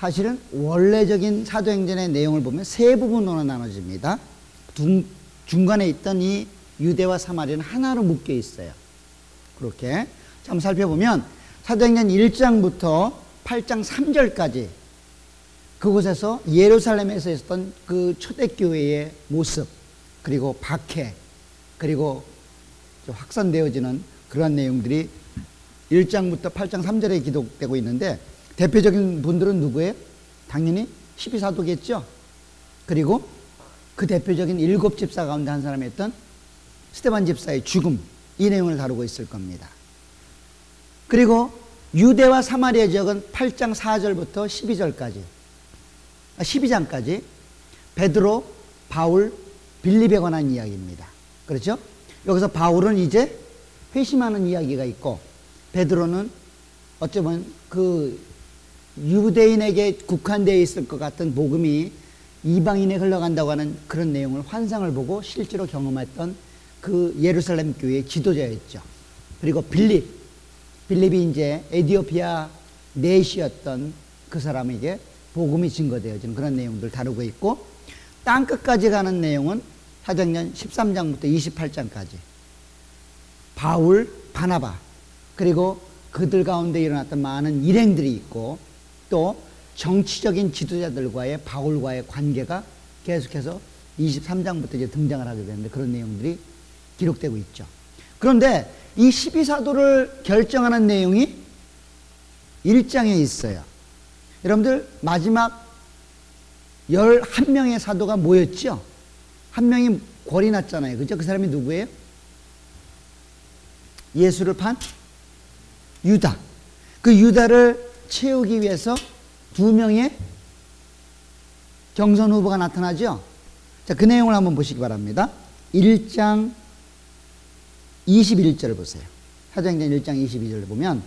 사실은 원래적인 사도행전의 내용을 보면 세 부분으로 나눠집니다. 중간에 있던 이 유대와 사마리아는 하나로 묶여 있어요. 그렇게 한번 살펴보면 사도행전 1장부터 8장 3절까지 그곳에서 예루살렘에서 있었던 그 초대교회의 모습, 그리고 박해, 그리고 확산되어지는 그러한 내용들이 1장부터 8장 3절에 기록되고 있는데, 대표적인 분들은 누구예요? 당연히 12사도겠죠. 그리고 그 대표적인 7집사 가운데 한 사람이었던 스데반 집사의 죽음, 이 내용을 다루고 있을 겁니다. 그리고 유대와 사마리아 지역은 8장 4절부터 12장까지 베드로, 바울, 빌립에 관한 이야기입니다. 그렇죠? 여기서 바울은 이제 회심하는 이야기가 있고, 베드로는 어쩌면 그 유대인에게 국한되어 있을 것 같은 복음이 이방인에 흘러간다고 하는 그런 내용을, 환상을 보고 실제로 경험했던 그 예루살렘 교회의 지도자였죠. 그리고 빌립이 이제 에디오피아 내시였던 그 사람에게 복음이 증거되어지는 그런 내용들 다루고 있고, 땅끝까지 가는 내용은 사도행전 13장부터 28장까지 바울, 바나바, 그리고 그들 가운데 일어났던 많은 일행들이 있고, 또 정치적인 지도자들과의 바울과의 관계가 계속해서 23장부터 이제 등장을 하게 되는데, 그런 내용들이 기록되고 있죠. 그런데 이 12사도를 결정하는 내용이 1장에 있어요. 여러분들, 마지막 11명의 사도가 뭐였죠? 한 명이 골이 났잖아요. 그죠? 그 사람이 누구예요? 예수를 판 유다. 그 유다를 채우기 위해서 2명의 경선 후보가 나타나죠? 자, 그 내용을 한번 보시기 바랍니다. 1장 21절을 보세요. 사도행전 1장 22절을 보면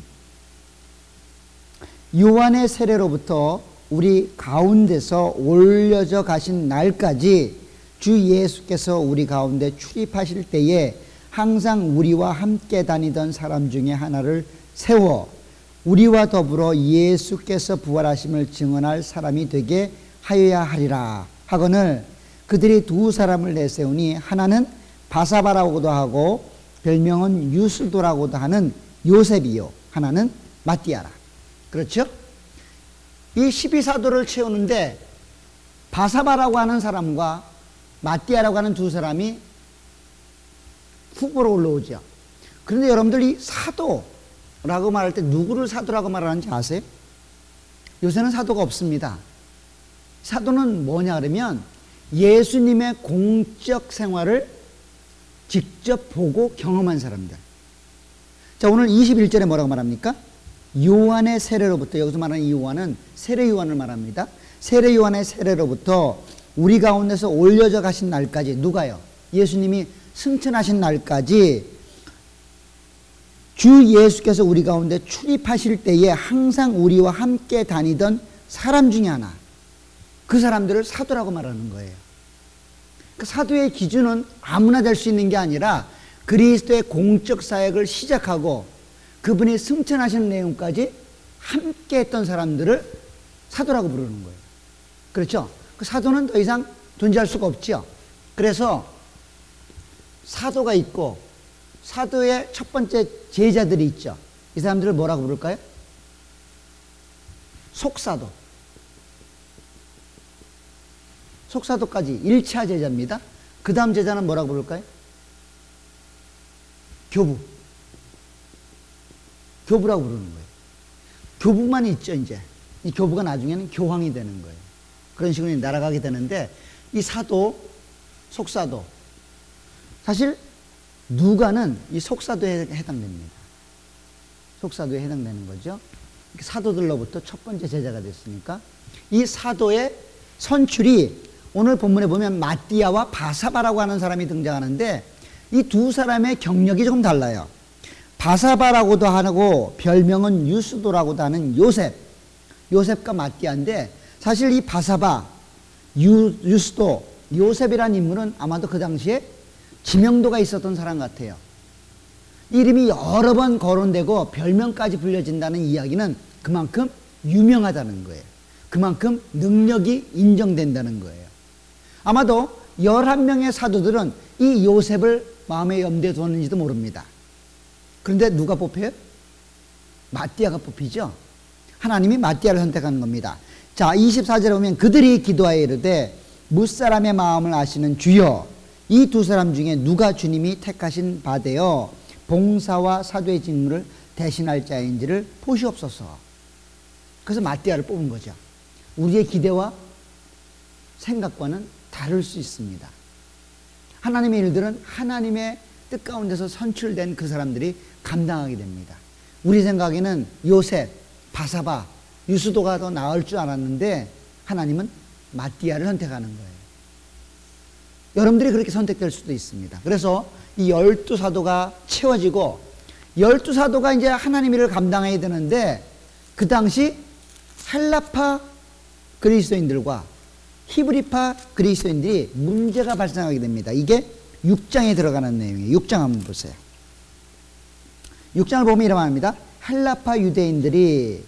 요한의 세례로부터 우리 가운데서 올려져 가신 날까지 주 예수께서 우리 가운데 출입하실 때에 항상 우리와 함께 다니던 사람 중에 하나를 세워 우리와 더불어 예수께서 부활하심을 증언할 사람이 되게 하여야 하리라 하거늘, 그들이 2사람을 내세우니 하나는 바사바라고도 하고 별명은 유스도라고도 하는 요셉이요, 하나는 마띠아라. 그렇죠? 이 12사도를 채우는데 바사바라고 하는 사람과 마띠아라고 하는 2사람이 후보로 올라오죠. 그런데 여러분들, 이 사도라고 말할 때 누구를 사도라고 말하는지 아세요? 요새는 사도가 없습니다. 사도는 뭐냐 그러면 예수님의 공적 생활을 직접 보고 경험한 사람들. 자, 오늘 21절에 뭐라고 말합니까? 요한의 세례로부터, 여기서 말하는 이 요한은 세례 요한을 말합니다. 세례 요한의 세례로부터 우리 가운데서 올려져 가신 날까지, 누가요? 예수님이 승천하신 날까지 주 예수께서 우리 가운데 출입하실 때에 항상 우리와 함께 다니던 사람 중에 하나, 그 사람들을 사도라고 말하는 거예요. 그 사도의 기준은 아무나 될 수 있는 게 아니라 그리스도의 공적 사역을 시작하고 그분이 승천하시는 내용까지 함께 했던 사람들을 사도라고 부르는 거예요. 그렇죠? 그 사도는 더 이상 존재할 수가 없죠. 그래서 사도가 있고 사도의 첫 번째 제자들이 있죠. 이 사람들을 뭐라고 부를까요? 속사도. 속사도까지 1차 제자입니다. 그 다음 제자는 뭐라고 부를까요? 교부. 교부라고 부르는 거예요. 교부만 있죠, 이제. 이 교부가 나중에는 교황이 되는 거예요. 그런 식으로 날아가게 되는데, 이 사도, 속사도. 사실, 누가는 이 속사도에 해당됩니다. 속사도에 해당되는 거죠. 사도들로부터 첫 번째 제자가 됐으니까. 이 사도의 선출이 오늘 본문에 보면 마띠아와 바사바라고 하는 사람이 등장하는데, 이 2사람의 경력이 조금 달라요. 바사바라고도 하고 별명은 유스도라고도 하는 요셉과 마띠아인데, 사실 이 바사바, 유스도, 요셉이라는 인물은 아마도 그 당시에 지명도가 있었던 사람 같아요. 이름이 여러 번 거론되고 별명까지 불려진다는 이야기는 그만큼 유명하다는 거예요. 그만큼 능력이 인정된다는 거예요. 아마도 11명의 사도들은 이 요셉을 마음의 염두에 두었는지도 모릅니다. 그런데 누가 뽑혀요? 마띠아가 뽑히죠. 하나님이 마띠아를 선택하는 겁니다. 자, 24절에 보면 그들이 기도하여 이르되 무사람의 마음을 아시는 주여, 이 두 사람 중에 누가 주님이 택하신 바되어 봉사와 사도의 직무를 대신할 자인지를 보시옵소서. 그래서 마띠아를 뽑은 거죠. 우리의 기대와 생각과는 다를 수 있습니다. 하나님의 일들은 하나님의 뜻 가운데서 선출된 그 사람들이 감당하게 됩니다. 우리 생각에는 요셉, 바사바, 유수도가 더 나을 줄 알았는데 하나님은 마띠아를 선택하는 거예요. 여러분들이 그렇게 선택될 수도 있습니다. 그래서 이 12사도가 채워지고 12사도가 이제 하나님의 일을 감당해야 되는데 그 당시 헬라파 그리스도인들과 히브리파 그리스도인들이 문제가 발생하게 됩니다. 이게 6장에 들어가는 내용이에요. 6장 한번 보세요. 6장을 보면 이런 말입니다. 헬라파 유대인들이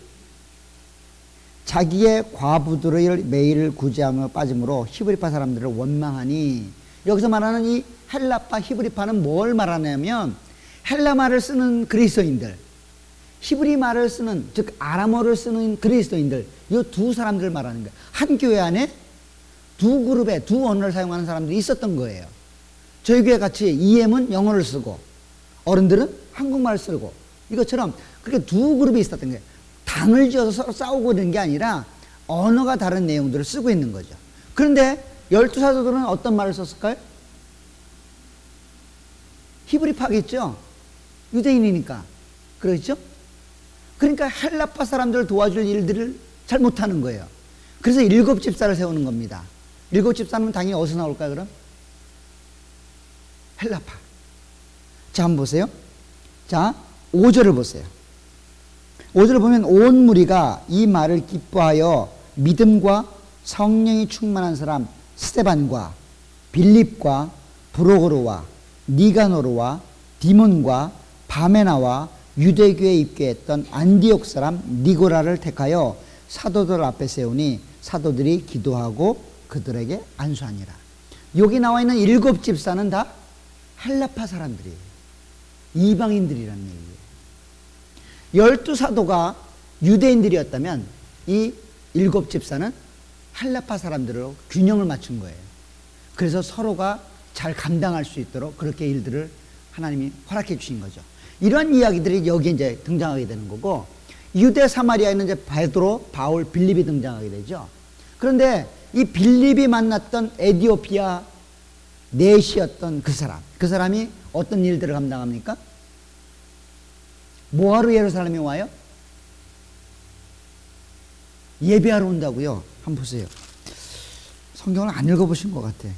자기의 과부들을 매일 구제하며 빠짐으로 히브리파 사람들을 원망하니, 여기서 말하는 이 헬라파 히브리파는 뭘 말하냐면 헬라말을 쓰는 그리스도인들, 히브리 말을 쓰는, 즉 아람어를 쓰는 그리스도인들, 이 두 사람들을 말하는 거예요. 한 교회 안에 두 그룹의 두 언어를 사용하는 사람들이 있었던 거예요. 저희 교회 같이 EM은 영어를 쓰고 어른들은 한국말을 쓰고, 이것처럼 그렇게 두 그룹이 있었던 거예요. 당을 지어서 서로 싸우고 있는 게 아니라 언어가 다른 내용들을 쓰고 있는 거죠. 그런데 12사도들은 어떤 말을 썼을까요? 히브리파겠죠? 유대인이니까. 그렇죠? 그러니까 헬라파 사람들을 도와줄 일들을 잘 못하는 거예요. 그래서 7 집사를 세우는 겁니다. 7 집사는 당연히 어디서 나올까요, 그럼? 헬라파. 자, 한번 보세요. 자, 5절을 보세요. 5절을 보면 온 무리가 이 말을 기뻐하여 믿음과 성령이 충만한 사람 스데반과 빌립과 브로고로와 니가노르와 디몬과 바메나와 유대교에 입교했던 안디옥 사람 니고라를 택하여 사도들 앞에 세우니 사도들이 기도하고 그들에게 안수하니라. 여기 나와 있는 7 집사는 다 헬라파 사람들이에요. 이방인들이라는 얘기예요. 12사도가 유대인들이었다면 이 7 집사는 헬라파 사람들로 균형을 맞춘 거예요. 그래서 서로가 잘 감당할 수 있도록 그렇게 일들을 하나님이 허락해 주신 거죠. 이러한 이야기들이 여기 이제 등장하게 되는 거고, 유대 사마리아에는 이제 베드로, 바울, 빌립이 등장하게 되죠. 그런데 이 빌립이 만났던 에디오피아 넷이었던 그 사람이 어떤 일들을 감당합니까? 뭐하러 예루살렘에 와요? 예배하러 온다고요. 한번 보세요. 성경을 안 읽어보신 것 같아.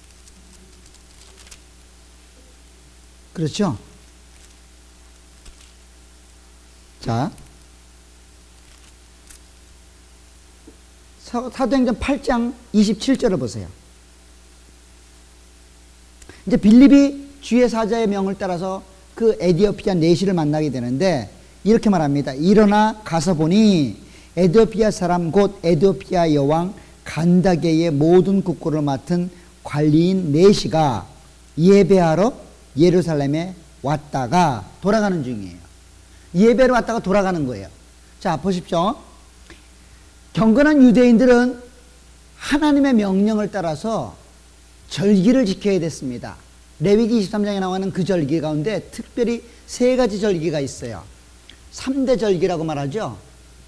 그렇죠? 자, 사도행전 8장 27절을 보세요. 이제 빌립이 주의 사자의 명을 따라서 그 에디오피아 내시를 만나게 되는데 이렇게 말합니다. 일어나 가서 보니 에디오피아 사람 곧 에디오피아 여왕 간다게의 모든 국고를 맡은 관리인 내시가 예배하러 예루살렘에 왔다가 돌아가는 중이에요. 예배로 왔다가 돌아가는 거예요. 자, 보십시오. 경건한 유대인들은 하나님의 명령을 따라서 절기를 지켜야 됐습니다. 레위기 23장에 나오는 그 절기 가운데 특별히 3가지 절기가 있어요. 3대 절기라고 말하죠.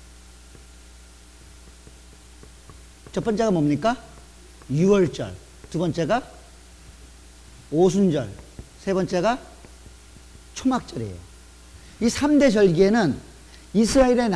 첫 번째가 뭡니까? 유월절. 두 번째가 오순절. 세 번째가 초막절이에요. 이 3대 절기에는 이스라엘의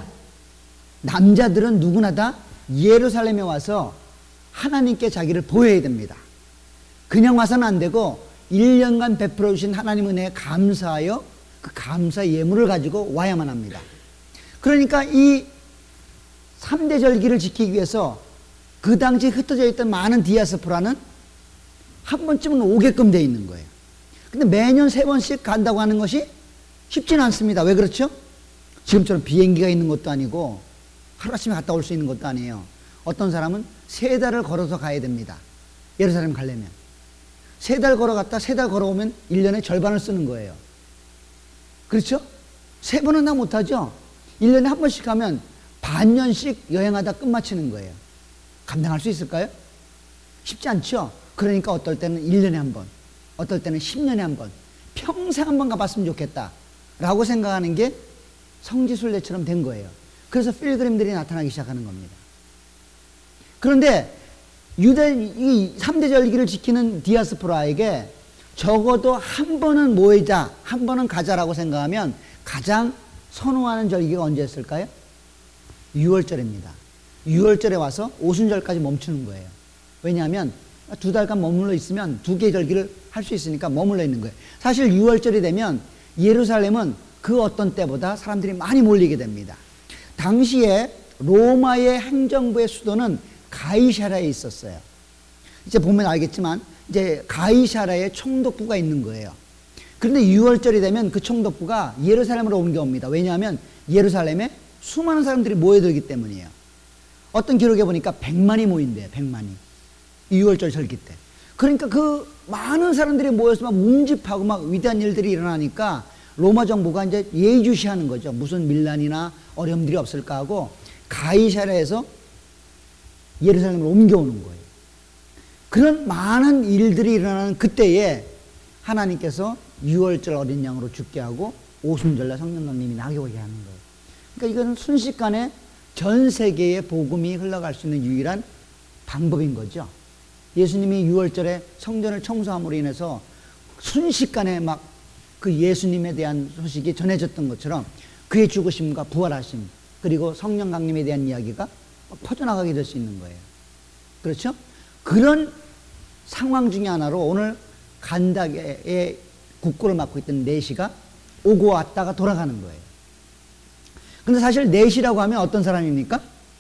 남자들은 누구나 다 예루살렘에 와서 하나님께 자기를 보여야 됩니다. 그냥 와서는 안 되고 1년간 베풀어 주신 하나님 은혜에 감사하여 그 감사 예물을 가지고 와야만 합니다. 그러니까 이 3대 절기를 지키기 위해서 그 당시 흩어져 있던 많은 디아스포라는 한 번쯤은 오게끔 돼 있는 거예요. 근데 매년 3번씩 간다고 하는 것이 쉽지는 않습니다. 왜 그렇죠? 지금처럼 비행기가 있는 것도 아니고 하루아침에 갔다 올 수 있는 것도 아니에요. 어떤 사람은 3달을 걸어서 가야 됩니다. 예루살렘 가려면. 3달 걸어갔다 3달 걸어오면 1년의 절반을 쓰는 거예요. 그렇죠? 3번은 다 못하죠? 1년에 한 번씩 가면 반년씩 여행하다 끝마치는 거예요. 감당할 수 있을까요? 쉽지 않죠? 그러니까 어떨 때는 1년에 한 번, 어떨 때는 10년에 한 번, 평생 한 번 가봤으면 좋겠다 라고 생각하는 게 성지순례처럼 된 거예요. 그래서 필그림들이 나타나기 시작하는 겁니다. 그런데 이 3대 절기를 지키는 디아스포라에게 적어도 한 번은 모이자, 한 번은 가자라고 생각하면 가장 선호하는 절기가 언제였을까요? 6월절입니다. 6월절에 와서 오순절까지 멈추는 거예요. 왜냐하면 2달간 머물러 있으면 2개의 절기를 할 수 있으니까 머물러 있는 거예요. 사실 6월절이 되면 예루살렘은 그 어떤 때보다 사람들이 많이 몰리게 됩니다. 당시에 로마의 행정부의 수도는 가이사랴에 있었어요. 이제 보면 알겠지만 이제 가이사랴에 총독부가 있는 거예요. 그런데 6월절이 되면 그 총독부가 예루살렘으로 옮겨옵니다. 왜냐하면 예루살렘에 수많은 사람들이 모여들기 때문이에요. 어떤 기록에 보니까 100만이 모인대요. 100만이. 6월절 절기 때. 그러니까 그 많은 사람들이 모여서 막 운집하고 막 위대한 일들이 일어나니까 로마 정부가 이제 예의주시하는 거죠. 무슨 밀란이나 어려움들이 없을까 하고 가이사랴에서 예루살렘으로 옮겨오는 거예요. 그런 많은 일들이 일어나는 그때에 하나님께서 6월절 어린 양으로 죽게 하고 오순절날 성령 강림이 나게 오게 하는 거예요. 그러니까 이건 순식간에 전 세계에 복음이 흘러갈 수 있는 유일한 방법인 거죠. 예수님이 6월절에 성전을 청소함으로 인해서 순식간에 막 그 예수님에 대한 소식이 전해졌던 것처럼 그의 죽으심과 부활하심 그리고 성령 강림에 대한 이야기가 퍼져나가게 될 수 있는 거예요. 그렇죠? 그런 상황 중에 하나로 오늘 간다게의 국고를 맡고 있던 내시가 오고 왔다가 돌아가는 거예요. 근데 사실 내시라고 하면 어떤 사람입니까?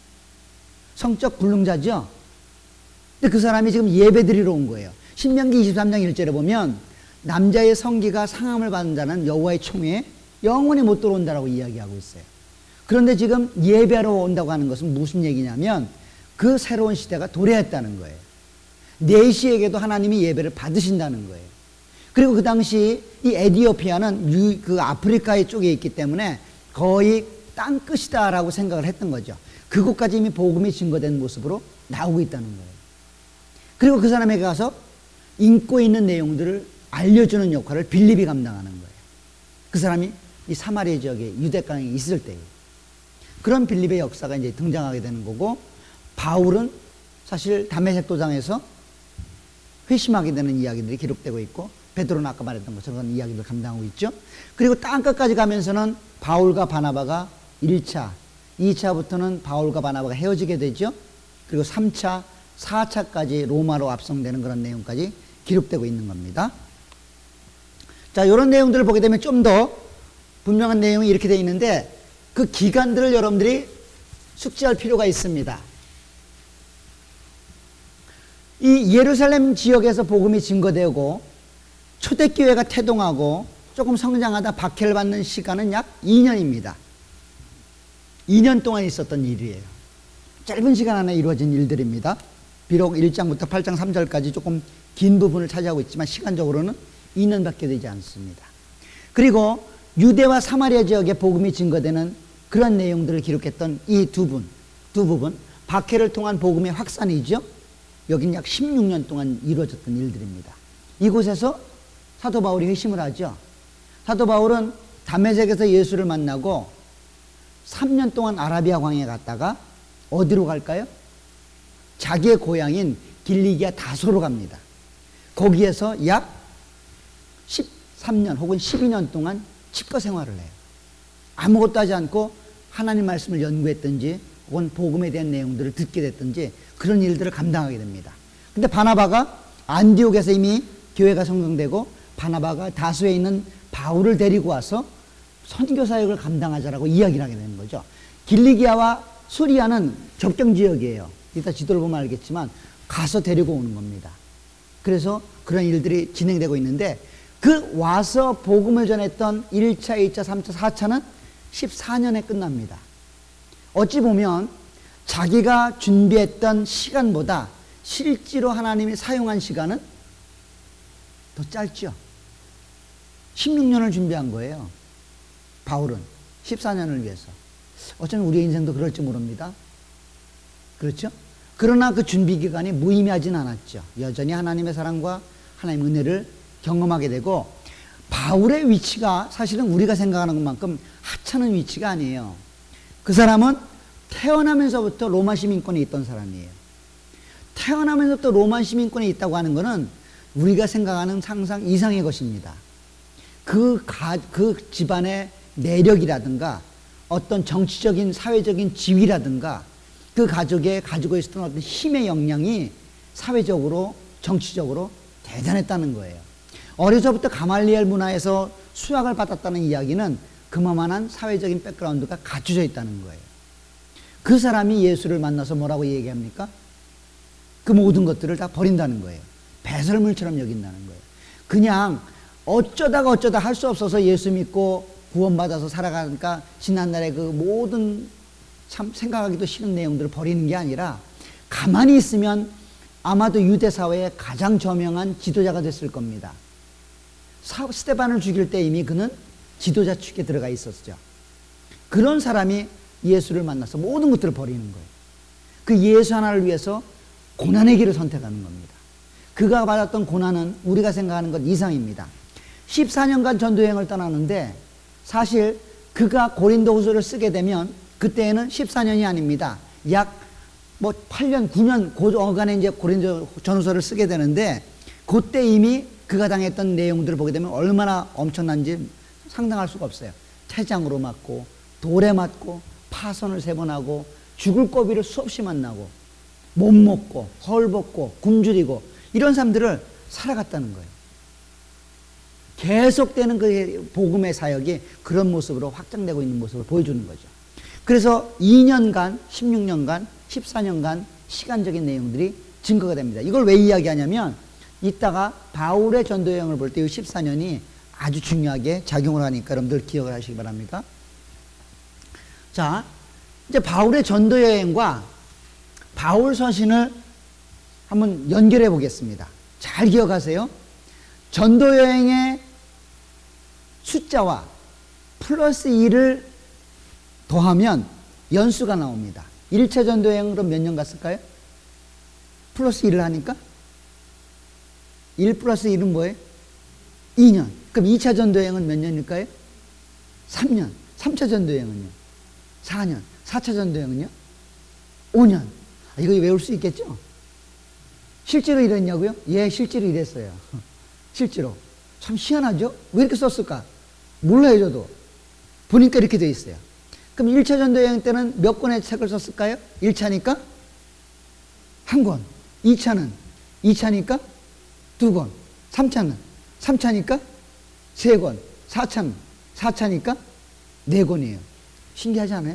성적 불능자죠? 근데 그 사람이 지금 예배 드리러 온 거예요. 신명기 23장 1절에 보면 남자의 성기가 상함을 받은 자는 여호와의 총회에 영원히 못 들어온다라고 이야기하고 있어요. 그런데 지금 예배하러 온다고 하는 것은 무슨 얘기냐면 그 새로운 시대가 도래했다는 거예요. 내시에게도 하나님이 예배를 받으신다는 거예요. 그리고 그 당시 이 에디오피아는 그 아프리카의 쪽에 있기 때문에 거의 땅끝이다라고 생각을 했던 거죠. 그곳까지 이미 복음이 증거된 모습으로 나오고 있다는 거예요. 그리고 그 사람에게 가서 인고 있는 내용들을 알려주는 역할을 빌립이 감당하는 거예요. 그 사람이 이 사마리아 지역에 유대강에 있을 때에 그런 빌립의 역사가 이제 등장하게 되는 거고, 바울은 사실 다메섹 도상에서 회심하게 되는 이야기들이 기록되고 있고, 베드로는 아까 말했던 것처럼 그런 이야기를 감당하고 있죠. 그리고 땅끝까지 가면서는 바울과 바나바가 1차, 2차부터는 바울과 바나바가 헤어지게 되죠. 그리고 3차, 4차까지 로마로 압송되는 그런 내용까지 기록되고 있는 겁니다. 자, 이런 내용들을 보게 되면 좀 더 분명한 내용이 이렇게 되어 있는데 그 기간들을 여러분들이 숙지할 필요가 있습니다. 이 예루살렘 지역에서 복음이 증거되고 초대교회가 태동하고 조금 성장하다 박해를 받는 시간은 약 2년입니다. 2년 동안 있었던 일이에요. 짧은 시간 안에 이루어진 일들입니다. 비록 1장부터 8장 3절까지 조금 긴 부분을 차지하고 있지만 시간적으로는 2년밖에 되지 않습니다. 그리고 유대와 사마리아 지역에 복음이 증거되는 그런 내용들을 기록했던 이 두 부분, 박해를 통한 복음의 확산이죠. 여긴 약 16년 동안 이루어졌던 일들입니다. 이곳에서 사도 바울이 회심을 하죠. 사도 바울은 다메섹에서 예수를 만나고 3년 동안 아라비아 광야에 갔다가 어디로 갈까요? 자기의 고향인 길리기아 다소로 갑니다. 거기에서 약 13년 혹은 12년 동안 칩거 생활을 해요. 아무것도 하지 않고 하나님 말씀을 연구했든지 혹은 복음에 대한 내용들을 듣게 됐든지 그런 일들을 감당하게 됩니다. 근데 바나바가 안디옥에서 이미 교회가 성공되고 바나바가 다수에 있는 바울을 데리고 와서 선교 사역을 감당하자라고 이야기를 하게 되는 거죠. 길리기아와 수리아는 접경 지역이에요. 이따 지도를 보면 알겠지만 가서 데리고 오는 겁니다. 그래서 그런 일들이 진행되고 있는데 그 와서 복음을 전했던 1차, 2차, 3차, 4차는 14년에 끝납니다. 어찌 보면 자기가 준비했던 시간보다 실제로 하나님이 사용한 시간은 더 짧죠. 16년을 준비한 거예요. 바울은 14년을 위해서. 어쩌면 우리의 인생도 그럴지 모릅니다. 그렇죠? 그러나 그 준비 기간이 무의미하진 않았죠. 여전히 하나님의 사랑과 하나님의 은혜를 경험하게 되고, 바울의 위치가 사실은 우리가 생각하는 것만큼 하찮은 위치가 아니에요. 그 사람은 태어나면서부터 로마 시민권에 있던 사람이에요. 태어나면서부터 로마 시민권에 있다고 하는 것은 우리가 생각하는 상상 이상의 것입니다. 그 집안의 내력이라든가 어떤 정치적인 사회적인 지위라든가 그 가족에 가지고 있었던 어떤 힘의 역량이 사회적으로 정치적으로 대단했다는 거예요. 어려서부터 가말리엘 문화에서 수학을 받았다는 이야기는 그만한 사회적인 백그라운드가 갖춰져 있다는 거예요. 그 사람이 예수를 만나서 뭐라고 얘기합니까? 그 모든 것들을 다 버린다는 거예요. 배설물처럼 여긴다는 거예요. 그냥 어쩌다가 할 수 없어서 예수 믿고 구원받아서 살아가니까 지난날의 그 모든 참 생각하기도 싫은 내용들을 버리는 게 아니라 가만히 있으면 아마도 유대 사회의 가장 저명한 지도자가 됐을 겁니다. 스데반을 죽일 때 이미 그는 지도자 축에 들어가 있었죠. 그런 사람이 예수를 만나서 모든 것들을 버리는 거예요. 그 예수 하나를 위해서 고난의 길을 선택하는 겁니다. 그가 받았던 고난은 우리가 생각하는 것 이상입니다. 14년간 전도여행을 떠나는데 사실 그가 고린도후서를 쓰게 되면 그때에는 14년이 아닙니다. 약 8년, 9년 그 어간에 이제 고린도 전후서를 쓰게 되는데 그때 이미 그가 당했던 내용들을 보게 되면 얼마나 엄청난지 상상할 수가 없어요. 태장으로 맞고 돌에 맞고 파선을 3번 하고 죽을 고비를 수없이 만나고 못 먹고 헐벗고 굶주리고 이런 삶들을 살아갔다는 거예요. 계속되는 그 복음의 사역이 그런 모습으로 확장되고 있는 모습을 보여주는 거죠. 그래서 2년간, 16년간, 14년간 시간적인 내용들이 증거가 됩니다. 이걸 왜 이야기하냐면 이따가 바울의 전도여행을 볼 때 이 14년이 아주 중요하게 작용을 하니까 여러분들 기억을 하시기 바랍니다. 자, 이제 바울의 전도여행과 바울 서신을 한번 연결해 보겠습니다. 잘 기억하세요. 전도여행의 숫자와 플러스 1을 더하면 연수가 나옵니다. 1차 전도여행으로 몇 년 갔을까요? 플러스 1을 하니까 1 플러스 1은 뭐예요? 2년. 그럼 2차 전도여행은 몇 년일까요? 3년. 3차 전도여행은요? 4년. 4차 전도여행은요? 5년. 이거 외울 수 있겠죠? 실제로 이랬냐고요? 예, 실제로 이랬어요. 실제로. 참 희한하죠? 왜 이렇게 썼을까? 몰라요, 저도. 보니까 이렇게 돼 있어요. 그럼 1차 전도여행 때는 몇 권의 책을 썼을까요? 1차니까 1권. 2차는? 2차니까 2권. 3차는? 3차니까 3권. 4차는? 4차니까 4권이에요. 신기하지 않아요?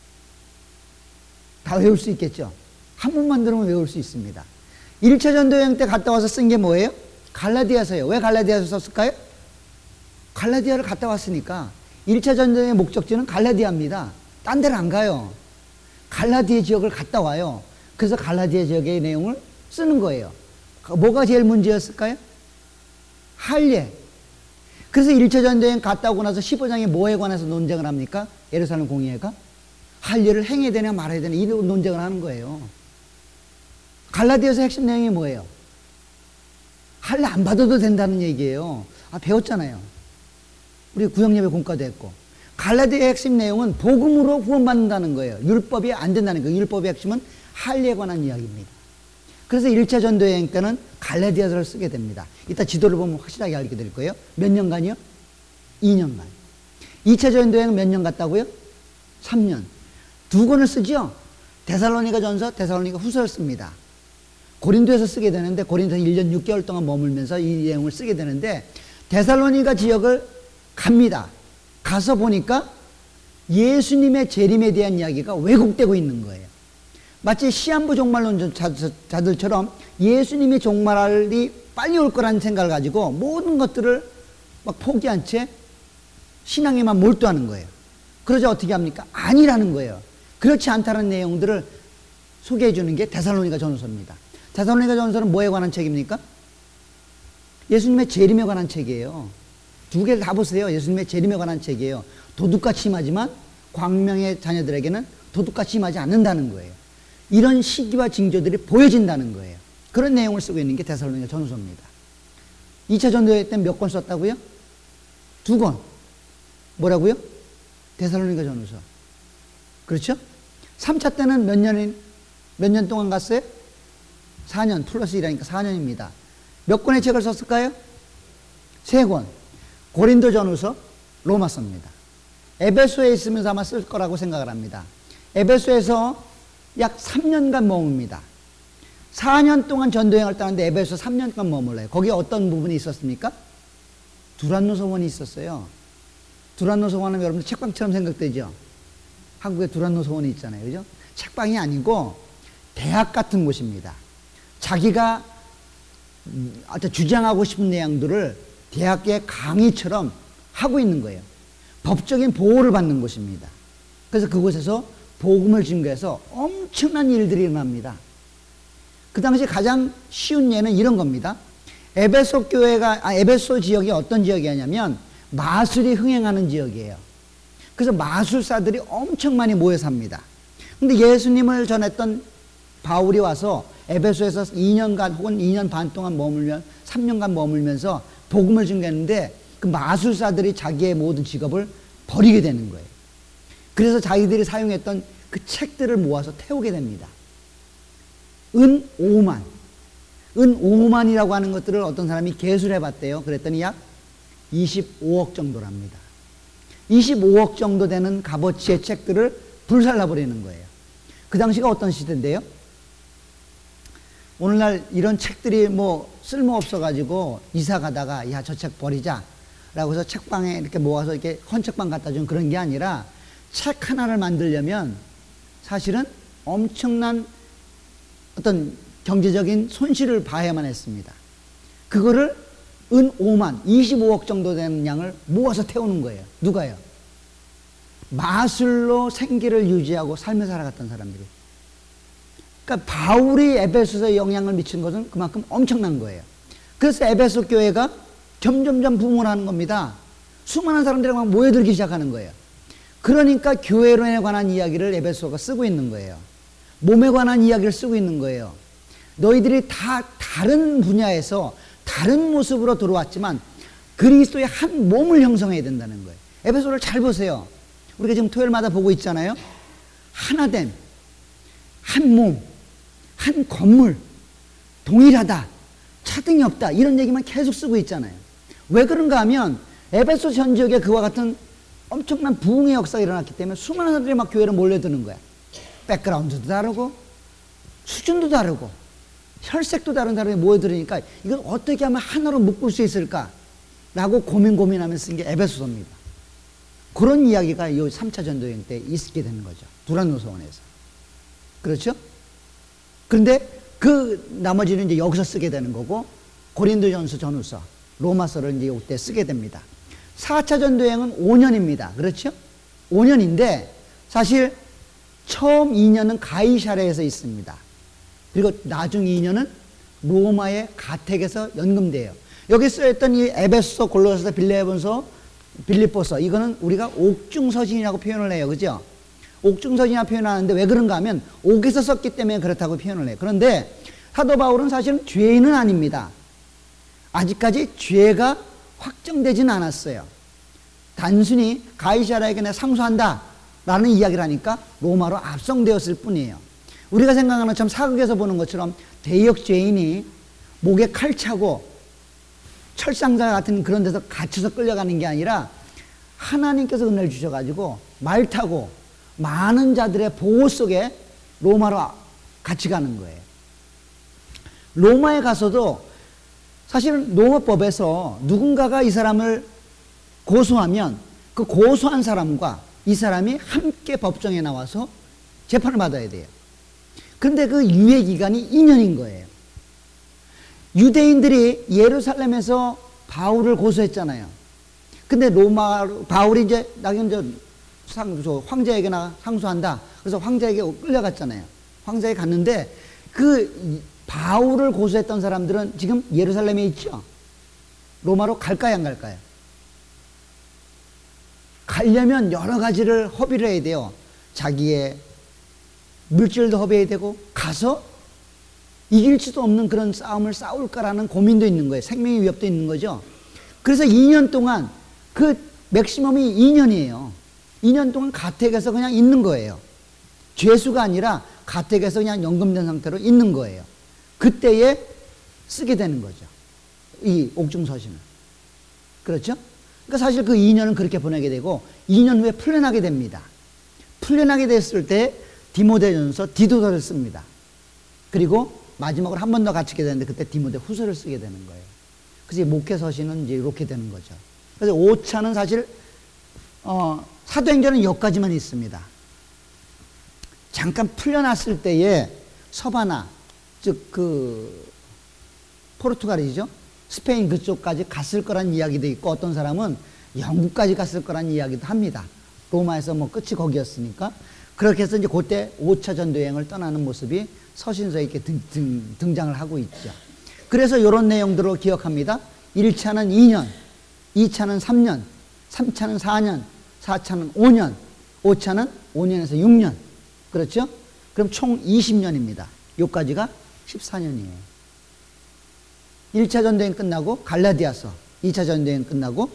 다 외울 수 있겠죠? 한 번만 들으면 외울 수 있습니다. 1차 전도여행 때 갔다 와서 쓴 게 뭐예요? 갈라디아서예요. 왜 갈라디아서 썼을까요? 갈라디아를 갔다 왔으니까 1차 전도여행의 목적지는 갈라디아입니다. 딴 데를 안 가요. 갈라디아 지역을 갔다 와요. 그래서 갈라디아 지역의 내용을 쓰는 거예요. 뭐가 제일 문제였을까요? 할례. 그래서 1차 전도여행 갔다 오고 나서 15장에 뭐에 관해서 논쟁을 합니까? 예루살렘 공의회가? 할례를 행해야 되냐 말아야 되냐 이 논쟁을 하는 거예요. 갈라디아서 핵심 내용이 뭐예요? 할례 안 받아도 된다는 얘기예요. 배웠잖아요. 우리 구역예배 공과도 했고. 갈라디아의 핵심 내용은 복음으로 구원받는다는 거예요. 율법이 안 된다는 거예요. 율법의 핵심은 할례에 관한 이야기입니다. 그래서 1차 전도여행 때는 갈라디아서를 쓰게 됩니다. 이따 지도를 보면 확실하게 알게 될 거예요. 몇 년간이요? 2년간. 2차 전도여행은 몇 년 갔다고요? 3년. 2권을 쓰죠? 데살로니가 전서, 데살로니가 후서를 씁니다. 고린도에서 쓰게 되는데 고린도에서 1년 6개월 동안 머물면서 이 내용을 쓰게 되는데 데살로니가 지역을 갑니다. 가서 보니까 예수님의 재림에 대한 이야기가 왜곡되고 있는 거예요. 마치 시한부 종말론자들처럼 예수님의 종말이 빨리 올 거라는 생각을 가지고 모든 것들을 막 포기한 채 신앙에만 몰두하는 거예요. 그러자 어떻게 합니까? 아니라는 거예요. 그렇지 않다는 내용들을 소개해 주는 게 데살로니가 전서입니다. 데살로니가 전서는 뭐에 관한 책입니까? 예수님의 재림에 관한 책이에요. 두 개를 다 보세요. 예수님의 재림에 관한 책이에요. 도둑같이 임하지만 광명의 자녀들에게는 도둑같이 임하지 않는다는 거예요. 이런 시기와 징조들이 보여진다는 거예요. 그런 내용을 쓰고 있는 게 데살로니가 전서입니다. 2차 전도회 때 몇 권 썼다고요? 2권. 뭐라고요? 데살로니가 전서. 그렇죠? 3차 때는 몇 년 동안 갔어요? 4년 플러스 1하니까 4년입니다. 몇 권의 책을 썼을까요? 3권. 고린도 전후서, 로마서입니다. 에베소에 있으면서 아마 쓸 거라고 생각을 합니다. 에베소에서 약 3년간 머뭅니다. 4년 동안 전도여행을 떠났는데 에베소 3년간 머물러요. 거기에 어떤 부분이 있었습니까? 두란노 서원이 있었어요. 두란노 서원은 여러분들 책방처럼 생각되죠? 한국에 두란노 서원이 있잖아요. 그죠? 책방이 아니고 대학 같은 곳입니다. 자기가 주장하고 싶은 내용들을 대학의 강의처럼 하고 있는 거예요. 법적인 보호를 받는 곳입니다. 그래서 그곳에서 복음을 증거해서 엄청난 일들이 일어납니다. 그 당시 가장 쉬운 예는 이런 겁니다. 에베소 지역이 어떤 지역이었냐면 마술이 흥행하는 지역이에요. 그래서 마술사들이 엄청 많이 모여 삽니다. 근데 예수님을 전했던 바울이 와서 에베소에서 2년간 혹은 2년 반 동안 3년간 머물면서 복음을 증거했는데 그 마술사들이 자기의 모든 직업을 버리게 되는 거예요. 그래서 자기들이 사용했던 그 책들을 모아서 태우게 됩니다. 은 5만. 은 5만이라고 하는 것들을 어떤 사람이 계수를 해봤대요. 그랬더니 약 25억 정도랍니다. 25억 정도 되는 값어치의 책들을 불살라버리는 거예요. 그 당시가 어떤 시대인데요? 오늘날 이런 책들이 뭐 쓸모없어가지고 이사 가다가 야, 저 책 버리자 라고 해서 책방에 이렇게 모아서 이렇게 헌책방 갖다 준 그런 게 아니라 책 하나를 만들려면 사실은 엄청난 어떤 경제적인 손실을 봐야만 했습니다. 그거를 은 5만, 25억 정도 되는 양을 모아서 태우는 거예요. 누가요? 마술로 생계를 유지하고 삶을 살아갔던 사람들이. 그러니까 바울이 에베소에 영향을 미친 것은 그만큼 엄청난 거예요. 그래서 에베소 교회가 점점점 부흥을 하는 겁니다. 수많은 사람들이 막 모여들기 시작하는 거예요. 그러니까 교회론에 관한 이야기를 에베소가 쓰고 있는 거예요. 몸에 관한 이야기를 쓰고 있는 거예요. 너희들이 다 다른 분야에서 다른 모습으로 들어왔지만 그리스도의 한 몸을 형성해야 된다는 거예요. 에베소를 잘 보세요. 우리가 지금 토요일마다 보고 있잖아요. 하나됨, 한 몸, 한 건물, 동일하다, 차등이 없다, 이런 얘기만 계속 쓰고 있잖아요. 왜 그런가 하면 에베소 전 지역에 그와 같은 엄청난 부흥의 역사가 일어났기 때문에 수많은 사람들이 막 교회로 몰려드는 거야. 백그라운드도 다르고 수준도 다르고 혈색도 다른 사람이 모여들으니까 이걸 어떻게 하면 하나로 묶을 수 있을까 라고 고민하면서 쓴 게 에베소서입니다. 그런 이야기가 이 3차 전도여행 때 있게 되는 거죠. 두란노 서원에서. 그렇죠? 그런데 그 나머지는 이제 여기서 쓰게 되는 거고 고린도전서, 전후서, 로마서를 이제 이때 쓰게 됩니다. 4차 전도여행은 5년입니다. 그렇죠? 5년인데 사실 처음 2년은 가이사랴에서 있습니다. 그리고 나중 2년은 로마의 가택에서 연금돼요. 여기 쓰였던 이 에베소, 골로새서, 빌레몬서, 빌립보서, 이거는 우리가 옥중서신이라고 표현을 해요. 그죠? 옥중서신이라고 표현하는데 왜 그런가 하면 옥에서 썼기 때문에 그렇다고 표현을 해요. 그런데 사도 바울은 사실은 죄인은 아닙니다. 아직까지 죄가 확정되지는 않았어요. 단순히 가이사랴에게 내가 상소한다 라는 이야기를 하니까 로마로 압송되었을 뿐이에요. 우리가 생각하는 것처럼 사극에서 보는 것처럼 대역 죄인이 목에 칼 차고 철상자 같은 그런 데서 갇혀서 끌려가는 게 아니라 하나님께서 은혜를 주셔가지고 말 타고 많은 자들의 보호 속에 로마로 같이 가는 거예요. 로마에 가서도 사실은 로마법에서 누군가가 이 사람을 고소하면 그 고소한 사람과 이 사람이 함께 법정에 나와서 재판을 받아야 돼요. 그런데 그 유예 기간이 2년인 거예요. 유대인들이 예루살렘에서 바울을 고소했잖아요. 근데 바울이 이제 황제에게나 상소한다. 그래서 황제에게 끌려갔잖아요. 황제에 갔는데 그 바울을 고소했던 사람들은 지금 예루살렘에 있죠. 로마로 갈까요, 안 갈까요? 가려면 여러 가지를 허비를 해야 돼요. 자기의 물질도 허비해야 되고, 가서 이길 수도 없는 그런 싸움을 싸울까라는 고민도 있는 거예요. 생명의 위협도 있는 거죠. 그래서 2년 동안, 그 맥시멈이 2년이에요. 2년 동안 가택에서 그냥 있는 거예요. 죄수가 아니라 가택에서 그냥 연금된 상태로 있는 거예요. 그때에 쓰게 되는 거죠. 이 옥중서신을. 그렇죠? 그러니까 사실 그 2년은 그렇게 보내게 되고 2년 후에 풀려나게 됩니다. 풀려나게 됐을 때 디모데전서 디도서를 씁니다. 그리고 마지막으로 한 번 더 갇히게 되는데 그때 디모데 후서를 쓰게 되는 거예요. 그래서 목회서신은 이제 이렇게 되는 거죠. 그래서 5차는 사실 사도행전은 여기까지만 있습니다. 잠깐 풀려났을 때에 서바나, 즉 포르투갈이죠. 스페인 그쪽까지 갔을 거란 이야기도 있고, 어떤 사람은 영국까지 갔을 거란 이야기도 합니다. 로마에서 뭐 끝이 거기였으니까. 그렇게 해서 이제 그때 5차 전도여행을 떠나는 모습이 서신서에 이렇게 등장을 하고 있죠. 그래서 이런 내용들을 기억합니다. 1차는 2년, 2차는 3년, 3차는 4년, 4차는 5년, 5차는 5년에서 6년. 그렇죠? 그럼 총 20년입니다. 요까지가 14년이에요. 1차 전도여행 끝나고 갈라디아서, 2차 전도여행 끝나고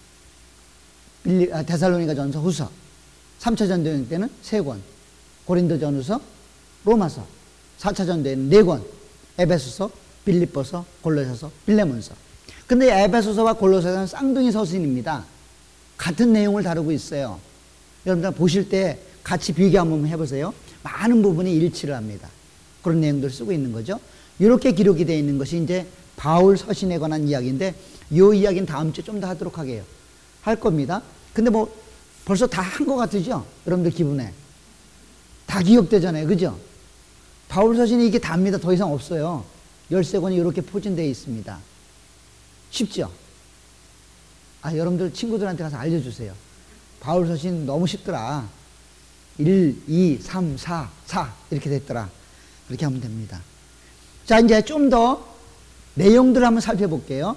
데살로니가 전서 후서, 3차 전도여행 때는 3권, 고린도 전후서, 로마서, 4차 전도여행 4권, 에베소서, 빌립보서, 골로새서, 빌레몬서. 근데 에베소서와 골로새서는 쌍둥이 서신입니다. 같은 내용을 다루고 있어요. 여러분들 보실 때 같이 비교 한번 해보세요. 많은 부분이 일치를 합니다. 그런 내용들을 쓰고 있는 거죠. 이렇게 기록이 되어 있는 것이 이제 바울 서신에 관한 이야기인데, 이 이야기는 다음 주에 좀 더 하도록 하게요. 할 겁니다. 근데 뭐 벌써 다 한 것 같으죠? 여러분들 기분에. 다 기억되잖아요. 그죠? 바울 서신이 이게 다입니다. 더 이상 없어요. 13권이 이렇게 포진되어 있습니다. 쉽죠? 여러분들 친구들한테 가서 알려주세요. 바울 서신 너무 쉽더라. 1, 2, 3, 4, 4 이렇게 됐더라. 그렇게 하면 됩니다. 자, 이제 좀 더 내용들을 한번 살펴볼게요.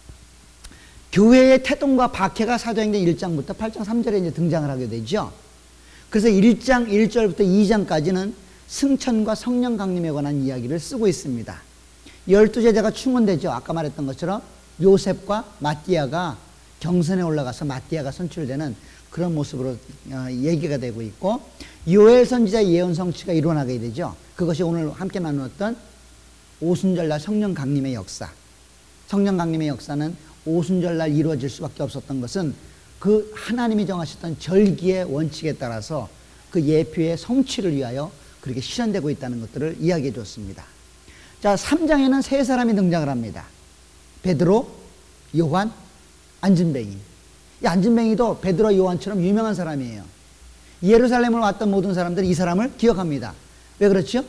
교회의 태동과 박해가 사도행전 1장부터 8장 3절에 이제 등장을 하게 되죠. 그래서 1장 1절부터 2장까지는 승천과 성령 강림에 관한 이야기를 쓰고 있습니다. 12제자가 충원되죠. 아까 말했던 것처럼 요셉과 마띠아가 경선에 올라가서 마띠아가 선출되는 그런 모습으로 얘기가 되고 있고, 요엘 선지자의 예언 성취가 일어나게 되죠. 그것이 오늘 함께 나누었던 오순절날 성령 강림의 역사. 성령 강림의 역사는 오순절날 이루어질 수밖에 없었던 것은 그 하나님이 정하셨던 절기의 원칙에 따라서 그 예표의 성취를 위하여 그렇게 실현되고 있다는 것들을 이야기해 줬습니다. 자, 3장에는 세 사람이 등장을 합니다. 베드로, 요한, 안진뱅이. 이 안진뱅이도 베드로, 요한처럼 유명한 사람이에요. 예루살렘을 왔던 모든 사람들이 이 사람을 기억합니다. 왜 그렇죠?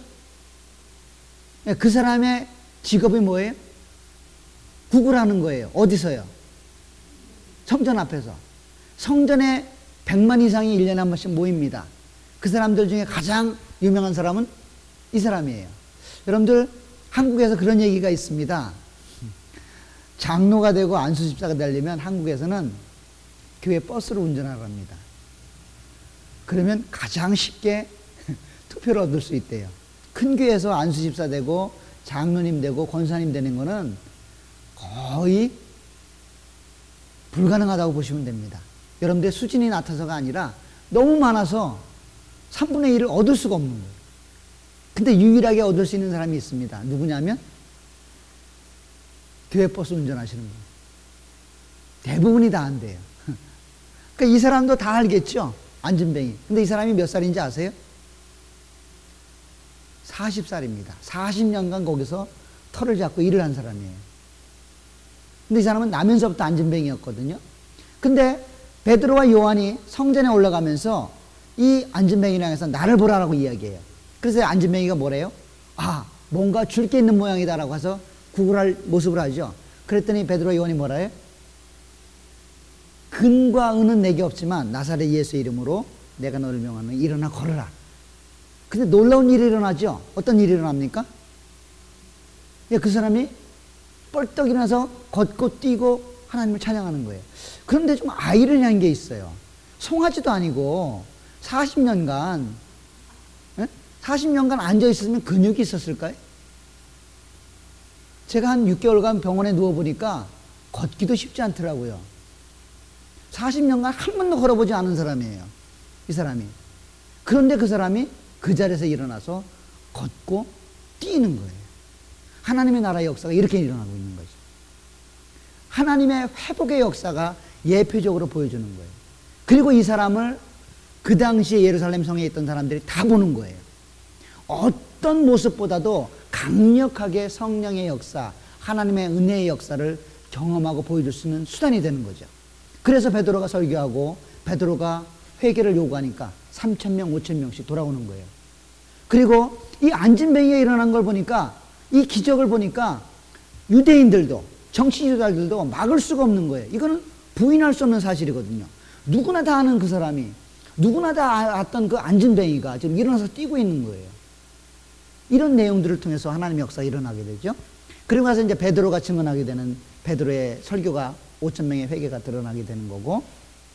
그 사람의 직업이 뭐예요? 구걸하는 거예요. 어디서요? 성전 앞에서. 성전에 100만 이상이 1년에 한 번씩 모입니다. 그 사람들 중에 가장 유명한 사람은 이 사람이에요. 여러분들 한국에서 그런 얘기가 있습니다. 장로가 되고 안수집사가 되려면 한국에서는 교회 버스를 운전하라고 합니다. 그러면 가장 쉽게 투표를 얻을 수 있대요. 큰 교회에서 안수집사 되고 장로님 되고 권사님 되는 거는 거의 불가능하다고 보시면 됩니다. 여러분들의 수준이 낮아서가 아니라 너무 많아서 3분의 1을 얻을 수가 없는 거예요. 근데 유일하게 얻을 수 있는 사람이 있습니다. 누구냐면 교회 버스 운전하시는 분. 대부분이 다 안 돼요. 그러니까 이 사람도 다 알겠죠? 안진뱅이. 근데 이 사람이 몇 살인지 아세요? 40살입니다. 40년간 거기서 털을 잡고 일을 한 사람이에요. 근데 이 사람은 나면서부터 안진뱅이였거든요. 근데 베드로와 요한이 성전에 올라가면서 이 안진뱅이를 향해서 나를 보라라고 이야기해요. 그래서 안진뱅이가 뭐래요? 뭔가 줄 게 있는 모양이다라고 해서 구걸할 모습을 하죠. 그랬더니 베드로와 요한이 뭐라 해요? 근과 은은 내게 없지만 나사렛 예수의 이름으로 내가 너를 명하노니 일어나 걸어라. 근데 놀라운 일이 일어나죠. 어떤 일이 일어납니까? 그 사람이 뻘떡 일어나서 걷고 뛰고 하나님을 찬양하는 거예요. 그런데 좀 아이러니한 게 있어요. 송아지도 아니고 40년간 40년간 앉아 있었으면 근육이 있었을까요? 제가 한 6개월간 병원에 누워보니까 걷기도 쉽지 않더라고요. 40년간 한 번도 걸어보지 않은 사람이에요. 이 사람이. 그런데 그 사람이 그 자리에서 일어나서 걷고 뛰는 거예요. 하나님의 나라의 역사가 이렇게 일어나고 있는 거죠. 하나님의 회복의 역사가 예표적으로 보여주는 거예요. 그리고 이 사람을 그 당시에 예루살렘 성에 있던 사람들이 다 보는 거예요. 어떤 모습보다도 강력하게 성령의 역사, 하나님의 은혜의 역사를 경험하고 보여줄 수 있는 수단이 되는 거죠. 그래서 베드로가 설교하고 베드로가 회개를 요구하니까 3,000명, 5,000명씩 돌아오는 거예요. 그리고 이 안진뱅이가 일어난 걸 보니까, 이 기적을 보니까 유대인들도 정치 지도자들도 막을 수가 없는 거예요. 이거는 부인할 수 없는 사실이거든요. 누구나 다 아는 그 사람이, 누구나 다 알았던 그 안진뱅이가 지금 일어나서 뛰고 있는 거예요. 이런 내용들을 통해서 하나님의 역사가 일어나게 되죠. 그리고 나서 이제 베드로가 증언하게 되는 베드로의 설교가 5,000명의 회개가 드러나게 되는 거고,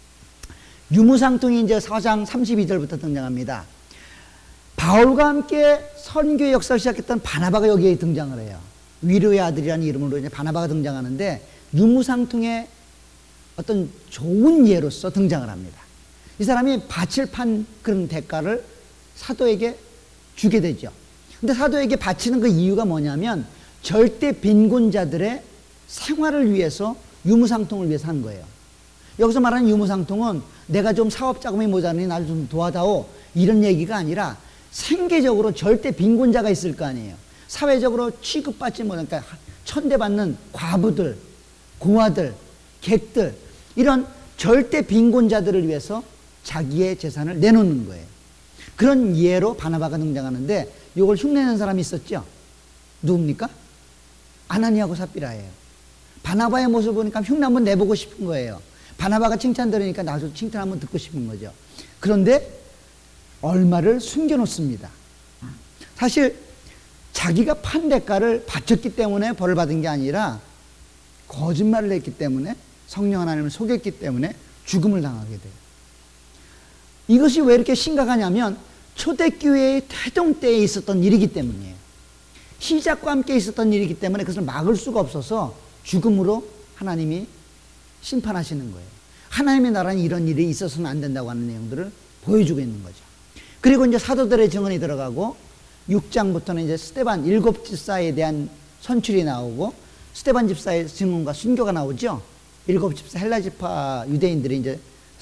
유무상통이 이제 4장 32절부터 등장합니다. 바울과 함께 선교의 역사를 시작했던 바나바가 여기에 등장을 해요. 위로의 아들이라는 이름으로 이제 바나바가 등장하는데, 유무상통의 어떤 좋은 예로서 등장을 합니다. 이 사람이 밭을 판 그런 대가를 사도에게 주게 되죠. 근데 사도에게 바치는 그 이유가 뭐냐면 절대 빈곤자들의 생활을 위해서 유무상통을 위해서 한 거예요. 여기서 말하는 유무상통은 내가 좀 사업 자금이 모자라니 날 좀 도와다오 이런 얘기가 아니라 생계적으로 절대 빈곤자가 있을 거 아니에요. 사회적으로 취급받지 못하니까 천대받는 과부들, 고아들, 객들, 이런 절대 빈곤자들을 위해서 자기의 재산을 내놓는 거예요. 그런 예로 바나바가 등장하는데, 이걸 흉내내는 사람이 있었죠. 누굽니까? 아나니아하고 삽비라예요. 바나바의 모습을 보니까 흉내 한번 내보고 싶은 거예요. 바나바가 칭찬 들으니까 나도 칭찬 한번 듣고 싶은 거죠. 그런데 얼마를 숨겨놓습니다. 사실 자기가 판 대가를 바쳤기 때문에 벌을 받은 게 아니라 거짓말을 했기 때문에, 성령 하나님을 속였기 때문에 죽음을 당하게 돼요. 이것이 왜 이렇게 심각하냐면 초대교회의 태동 때에 있었던 일이기 때문이에요. 시작과 함께 있었던 일이기 때문에 그것을 막을 수가 없어서 죽음으로 하나님이 심판하시는 거예요. 하나님의 나라는 이런 일이 있어서는 안 된다고 하는 내용들을 보여주고 있는 거죠. 그리고 이제 사도들의 증언이 들어가고 6장부터는 이제 스데반 7집사에 대한 선출이 나오고 스데반 집사의 증언과 순교가 나오죠. 7집사 헬라지파 유대인들이 이제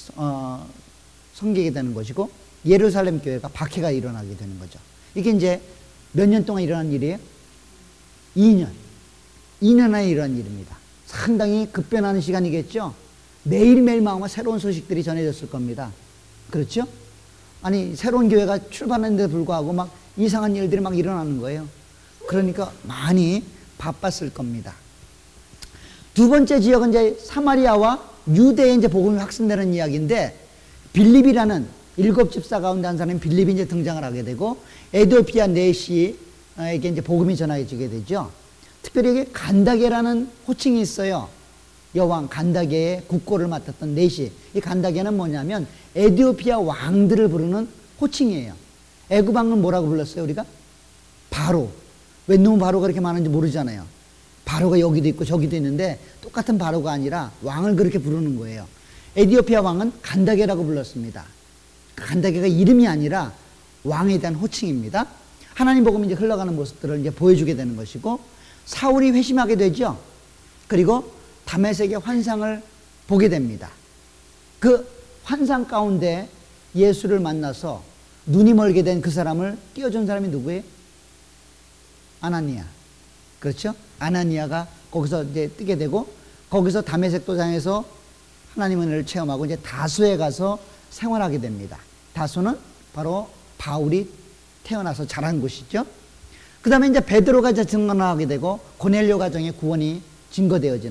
섬기게 되는 것이고, 예루살렘 교회가 박해가 일어나게 되는 거죠. 이게 이제 몇 년 동안 일어난 일이에요? 2년 안에 일어난 일입니다. 상당히 급변하는 시간이겠죠. 매일매일 아마 새로운 소식들이 전해졌을 겁니다. 그렇죠? 아니, 새로운 교회가 출발하는데 불구하고 막 이상한 일들이 막 일어나는 거예요. 그러니까 많이 바빴을 겁니다. 두 번째 지역은 이제 사마리아와 유대에 이제 복음이 확산되는 이야기인데, 빌립이라는 7집사 가운데 한 사람이 빌립이 이제 등장을 하게 되고, 에디오피아 네시에게 이제 복음이 전해지게 되죠. 특별히 여기 간다게라는 호칭이 있어요. 여왕 간다게의 국고를 맡았던 네시. 이 간다게는 뭐냐면 에디오피아 왕들을 부르는 호칭이에요. 애굽 왕은 뭐라고 불렀어요, 우리가? 바로. 왜 너무 바로가 그렇게 많은지 모르잖아요. 바로가 여기도 있고 저기도 있는데 똑같은 바로가 아니라 왕을 그렇게 부르는 거예요. 에디오피아 왕은 간다게라고 불렀습니다. 간다게가 이름이 아니라 왕에 대한 호칭입니다. 하나님 복음이 이제 흘러가는 모습들을 이제 보여주게 되는 것이고, 사울이 회심하게 되죠. 그리고 다메섹의 환상을 보게 됩니다. 그 환상 가운데 예수를 만나서 눈이 멀게 된 그 사람을 띄워준 사람이 누구예요? 아나니아. 그렇죠? 아나니아가 거기서 이제 뜨게 되고, 거기서 다메섹 도상에서 하나님의 은혜를 체험하고 이제 다소에 가서 생활하게 됩니다. 다소는 바로 바울이 태어나서 자란 곳이죠. 그 다음에 이제 베드로가 이제 증언하게 되고 고넬료 가정의 구원이 증거되어지는,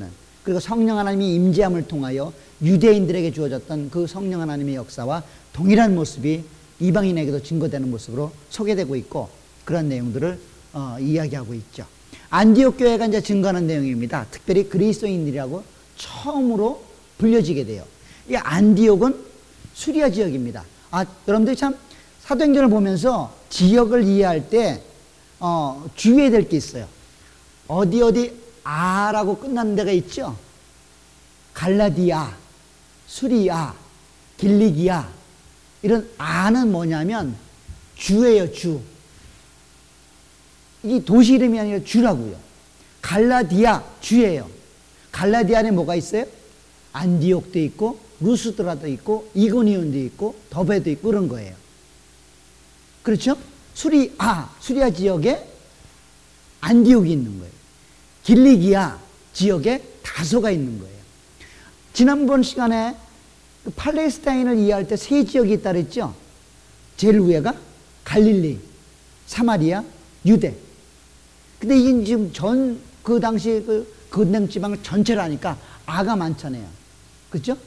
그리고 성령 하나님이 임재함을 통하여 유대인들에게 주어졌던 그 성령 하나님의 역사와 동일한 모습이 이방인에게도 증거되는 모습으로 소개되고 있고, 그런 내용들을 이야기하고 있죠. 안디옥 교회가 이제 증거하는 내용입니다. 특별히 그리스도인들이라고 처음으로 불려지게 돼요. 이 안디옥은 수리아 지역입니다. 여러분들이 참 사도행전을 보면서 지역을 이해할 때 주의해야 될 게 있어요. 어디 아라고 끝나는 데가 있죠. 갈라디아, 수리아, 길리기아, 이런 아는 뭐냐면 주예요, 주. 이 도시 이름이 아니라 주라고요. 갈라디아, 주예요. 갈라디아 안에 뭐가 있어요? 안디옥도 있고 루스드라도 있고 이고니온도 있고 더베도 있고 그런 거예요. 그렇죠? 수리아 지역에 안디옥이 있는 거예요. 길리기아 지역에 다소가 있는 거예요. 지난번 시간에 팔레스타인을 이해할 때 세 지역이 있다 그랬죠? 제일 위에가 갈릴리, 사마리아, 유대. 근데 이게 지금 그 당시 그 근동 지방을 전체를 하니까 아가 많잖아요. 그렇죠?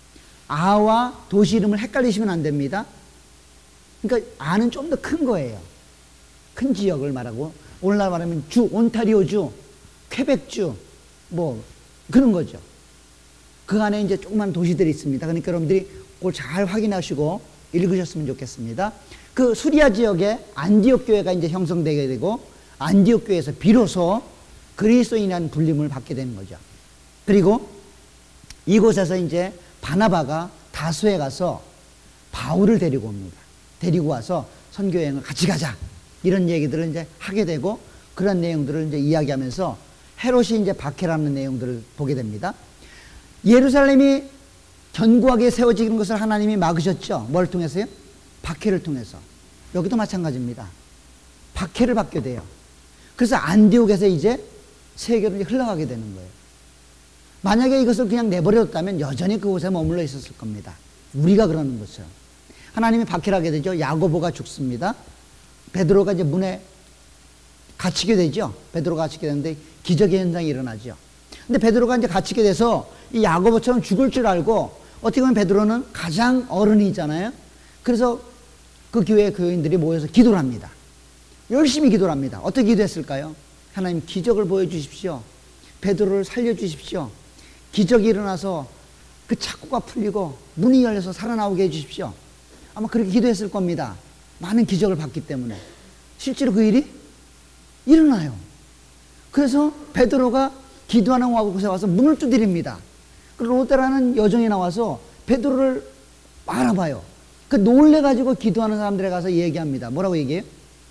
아와 도시 이름을 헷갈리시면 안 됩니다. 그러니까 아는 좀 더 큰 거예요. 큰 지역을 말하고, 오늘날 말하면 온타리오주, 퀘벡주, 뭐 그런 거죠. 그 안에 이제 조그만 도시들이 있습니다. 그러니까 여러분들이 그걸 잘 확인하시고 읽으셨으면 좋겠습니다. 그 수리아 지역에 안디옥 교회가 이제 형성되게 되고, 안디옥 교회에서 비로소 그리스도인이라는 불림을 받게 되는 거죠. 그리고 이곳에서 이제 바나바가 다소에 가서 바울을 데리고 옵니다. 데리고 와서 선교여행을 같이 가자, 이런 얘기들을 이제 하게 되고, 그런 내용들을 이제 이야기하면서 헤롯이 이제 박해라는 내용들을 보게 됩니다. 예루살렘이 견고하게 세워지는 것을 하나님이 막으셨죠. 뭘 통해서요? 박해를 통해서. 여기도 마찬가지입니다. 박해를 받게 돼요. 그래서 안디옥에서 이제 세계로 흘러가게 되는 거예요. 만약에 이것을 그냥 내버려뒀다면 여전히 그곳에 머물러 있었을 겁니다. 우리가 그러는 것처럼. 하나님이 박해를 하게 되죠. 야고보가 죽습니다. 베드로가 이제 문에 갇히게 되죠. 베드로가 갇히게 되는데 기적의 현상이 일어나죠. 근데 베드로가 이제 갇히게 돼서 이 야고보처럼 죽을 줄 알고, 어떻게 보면 베드로는 가장 어른이잖아요. 그래서 그 교회 교인들이 모여서 기도를 합니다. 열심히 기도를 합니다. 어떻게 기도했을까요? 하나님, 기적을 보여주십시오. 베드로를 살려주십시오. 기적이 일어나서 그 착고가 풀리고 문이 열려서 살아나오게 해주십시오. 아마 그렇게 기도했을 겁니다. 많은 기적을 봤기 때문에. 실제로 그 일이 일어나요. 그래서 베드로가 기도하는 곳에 와서 문을 두드립니다. 그 로데라는 여종이 나와서 베드로를 알아봐요. 그 놀래가지고 기도하는 사람들에 가서 얘기합니다. 뭐라고 얘기해요?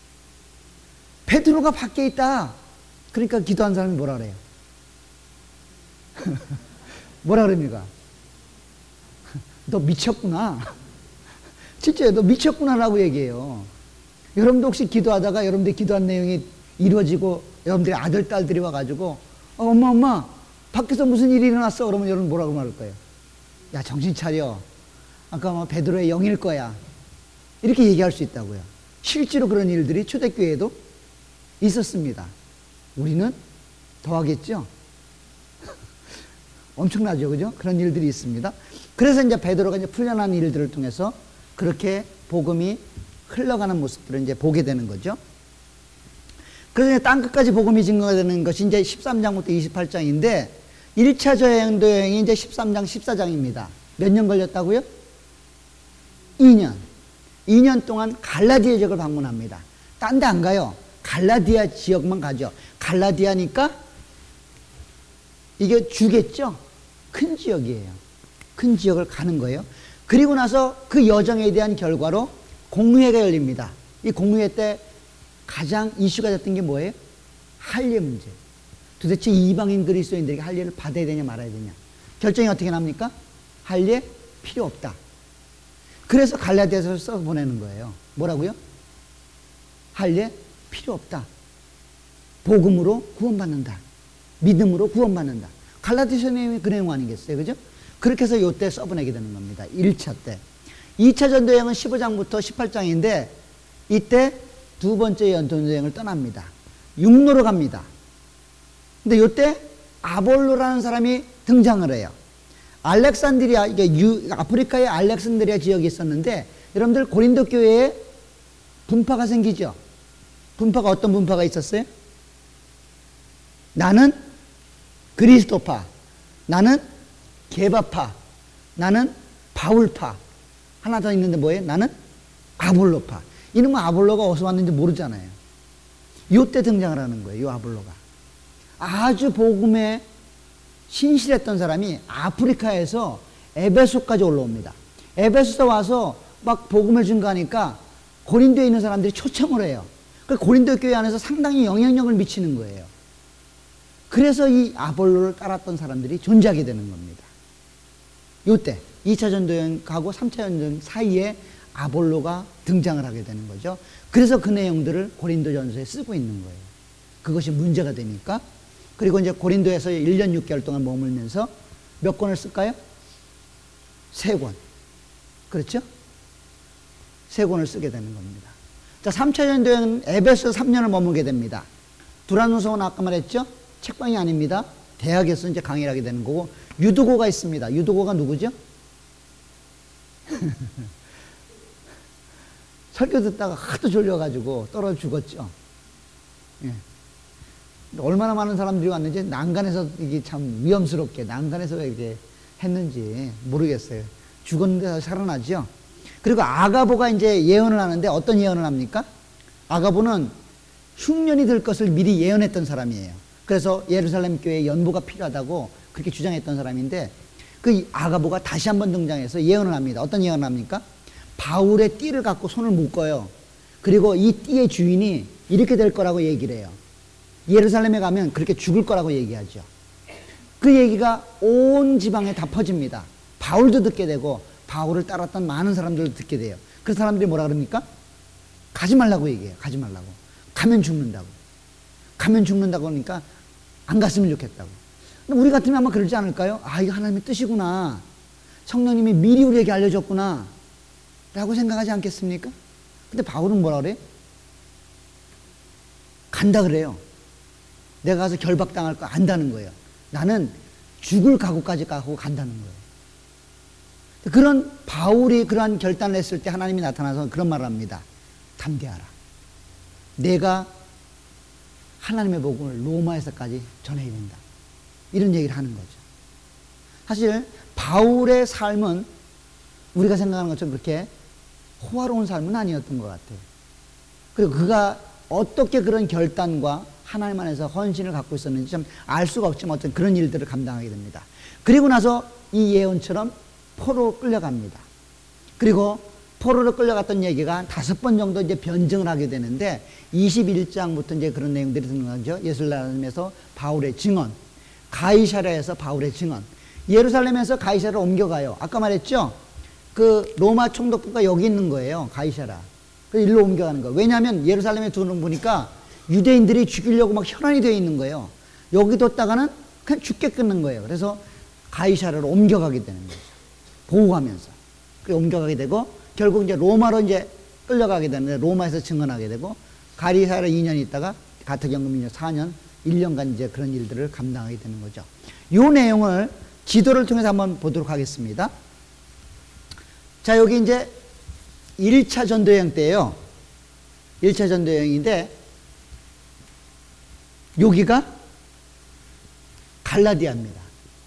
베드로가 밖에 있다. 그러니까 기도한 사람이 뭐라 그래요? 뭐라 그럽니까? 너 미쳤구나. 진짜 너 미쳤구나라고 얘기해요. 여러분도 혹시 기도하다가 여러분들이 기도한 내용이 이루어지고 여러분들의 아들, 딸들이 와가지고 엄마 밖에서 무슨 일이 일어났어? 그러면 여러분 뭐라고 말할 거예요? 야, 정신 차려. 아까 뭐 베드로의 영일 거야. 이렇게 얘기할 수 있다고요. 실제로 그런 일들이 초대교회에도 있었습니다. 우리는 더 하겠죠? 엄청나죠, 그죠? 그런 일들이 있습니다. 그래서 이제 베드로가 이제 풀려난 일들을 통해서 그렇게 복음이 흘러가는 모습들을 이제 보게 되는 거죠. 그래서 땅끝까지 복음이 증거되는 것이 이제 13장부터 28장인데, 1차 여행이 이제 13장, 14장입니다. 몇 년 걸렸다고요? 2년. 2년 동안 갈라디아 지역을 방문합니다. 딴 데 안 가요. 갈라디아 지역만 가죠. 갈라디아니까 이게 주겠죠? 큰 지역이에요. 큰 지역을 가는 거예요. 그리고 나서 그 여정에 대한 결과로 공회가 열립니다. 이 공회 때 가장 이슈가 됐던 게 뭐예요? 할례 문제. 도대체 이방인 그리스도인들에게 할례를 받아야 되냐 말아야 되냐. 결정이 어떻게 납니까? 할례 필요 없다. 그래서 갈라디아서를 써 보내는 거예요. 뭐라고요? 할례 필요 없다. 복음으로 구원받는다. 믿음으로 구원받는다. 갈라디아서 내용이 그 내용 아니겠어요? 그죠? 그렇게 해서 요때 써보내게 되는 겁니다. 1차 때. 2차 전도여행은 15장부터 18장인데, 이때 두 번째 전도여행을 떠납니다. 육로로 갑니다. 근데 요때 아볼로라는 사람이 등장을 해요. 알렉산드리아, 이게 아프리카의 알렉산드리아 지역이 있었는데, 여러분들 고린도 교회에 분파가 생기죠. 분파가 어떤 분파가 있었어요? 나는 그리스도파, 나는 게바파, 나는 바울파. 하나 더 있는데 뭐예요? 나는 아볼로파. 이놈은 아볼로가 어디서 왔는지 모르잖아요. 이때 등장을 하는 거예요. 이 아볼로가. 아주 복음에 신실했던 사람이 아프리카에서 에베소까지 올라옵니다. 에베소에 와서 막 복음을 증거하니까 고린도에 있는 사람들이 초청을 해요. 그 고린도 교회 안에서 상당히 영향력을 미치는 거예요. 그래서 이 아볼로를 따랐던 사람들이 존재하게 되는 겁니다. 이때 2차 전도여행하고 3차 전도여행 사이에 아볼로가 등장을 하게 되는 거죠. 그래서 그 내용들을 고린도전서에 쓰고 있는 거예요. 그것이 문제가 되니까. 그리고 이제 고린도에서 1년 6개월 동안 머물면서 몇 권을 쓸까요? 3권. 그렇죠? 3권을 쓰게 되는 겁니다. 자, 3차 전도여행은 에베소 3년을 머물게 됩니다. 두란노서는 아까 말했죠? 책방이 아닙니다. 대학에서 이제 강의를 하게 되는 거고, 유두고가 있습니다. 유두고가 누구죠? 설교 듣다가 하도 졸려가지고 떨어져 죽었죠. 예. 얼마나 많은 사람들이 왔는지 난간에서 이게 참 위험스럽게 난간에서 이렇게 했는지 모르겠어요. 죽었는데 살아나죠. 그리고 아가보가 이제 예언을 하는데 어떤 예언을 합니까? 아가보는 흉년이 들 것을 미리 예언했던 사람이에요. 그래서 예루살렘 교회에 연보가 필요하다고 그렇게 주장했던 사람인데, 그 아가보가 다시 한번 등장해서 예언을 합니다. 어떤 예언을 합니까? 바울의 띠를 갖고 손을 묶어요. 그리고 이 띠의 주인이 이렇게 될 거라고 얘기를 해요. 예루살렘에 가면 그렇게 죽을 거라고 얘기하죠. 그 얘기가 온 지방에 다 퍼집니다. 바울도 듣게 되고 바울을 따랐던 많은 사람들도 듣게 돼요. 그 사람들이 뭐라 그럽니까? 가지 말라고 얘기해요. 가지 말라고. 가면 죽는다고. 가면 죽는다고 하니까 안 갔으면 좋겠다고. 우리 같으면 아마 그러지 않을까요? 아, 이거 하나님의 뜻이구나. 성령님이 미리 우리에게 알려줬구나. 라고 생각하지 않겠습니까? 근데 바울은 뭐라 그래요? 간다 그래요. 내가 가서 결박당할 거 안다는 거예요. 나는 죽을 각오까지 가고 간다는 거예요. 그런 바울이 그러한 결단을 했을 때 하나님이 나타나서 그런 말을 합니다. 담대하라. 내가 하나님의 복음을 로마에서까지 전해야 된다. 이런 얘기를 하는 거죠. 사실 바울의 삶은 우리가 생각하는 것처럼 그렇게 호화로운 삶은 아니었던 것 같아요. 그리고 그가 어떻게 그런 결단과 하나님 안에서 헌신을 갖고 있었는지 좀 알 수가 없지만 어떤 그런 일들을 감당하게 됩니다. 그리고 나서 이 예언처럼 포로로 끌려갑니다. 그리고 포로로 끌려갔던 얘기가 5번 정도 이제 변증을 하게 되는데 21장부터 이제 그런 내용들이 등장하죠. 예루살렘에서 바울의 증언, 가이사랴에서 바울의 증언, 예루살렘에서 가이사랴로 옮겨가요. 아까 말했죠. 그 로마 총독부가 여기 있는 거예요. 가이사랴. 그래서 일로 옮겨가는 거예요. 왜냐하면 예루살렘에 두는 보니까 유대인들이 죽이려고 막 혈안이 되어 있는 거예요. 여기 뒀다가는 그냥 죽게 끊는 거예요. 그래서 가이사랴로 옮겨가게 되는 거죠. 보호하면서. 그 옮겨가게 되고 결국 이제 로마로 이제 끌려가게 되는데 로마에서 증언하게 되고 가이사랴 2년 있다가 가택연금 2년, 4년, 1년간 이제 그런 일들을 감당하게 되는 거죠. 이 내용을 지도를 통해서 한번 보도록 하겠습니다. 자, 여기 이제 1차 전도여행 때예요. 1차 전도여행인데 여기가 갈라디아입니다.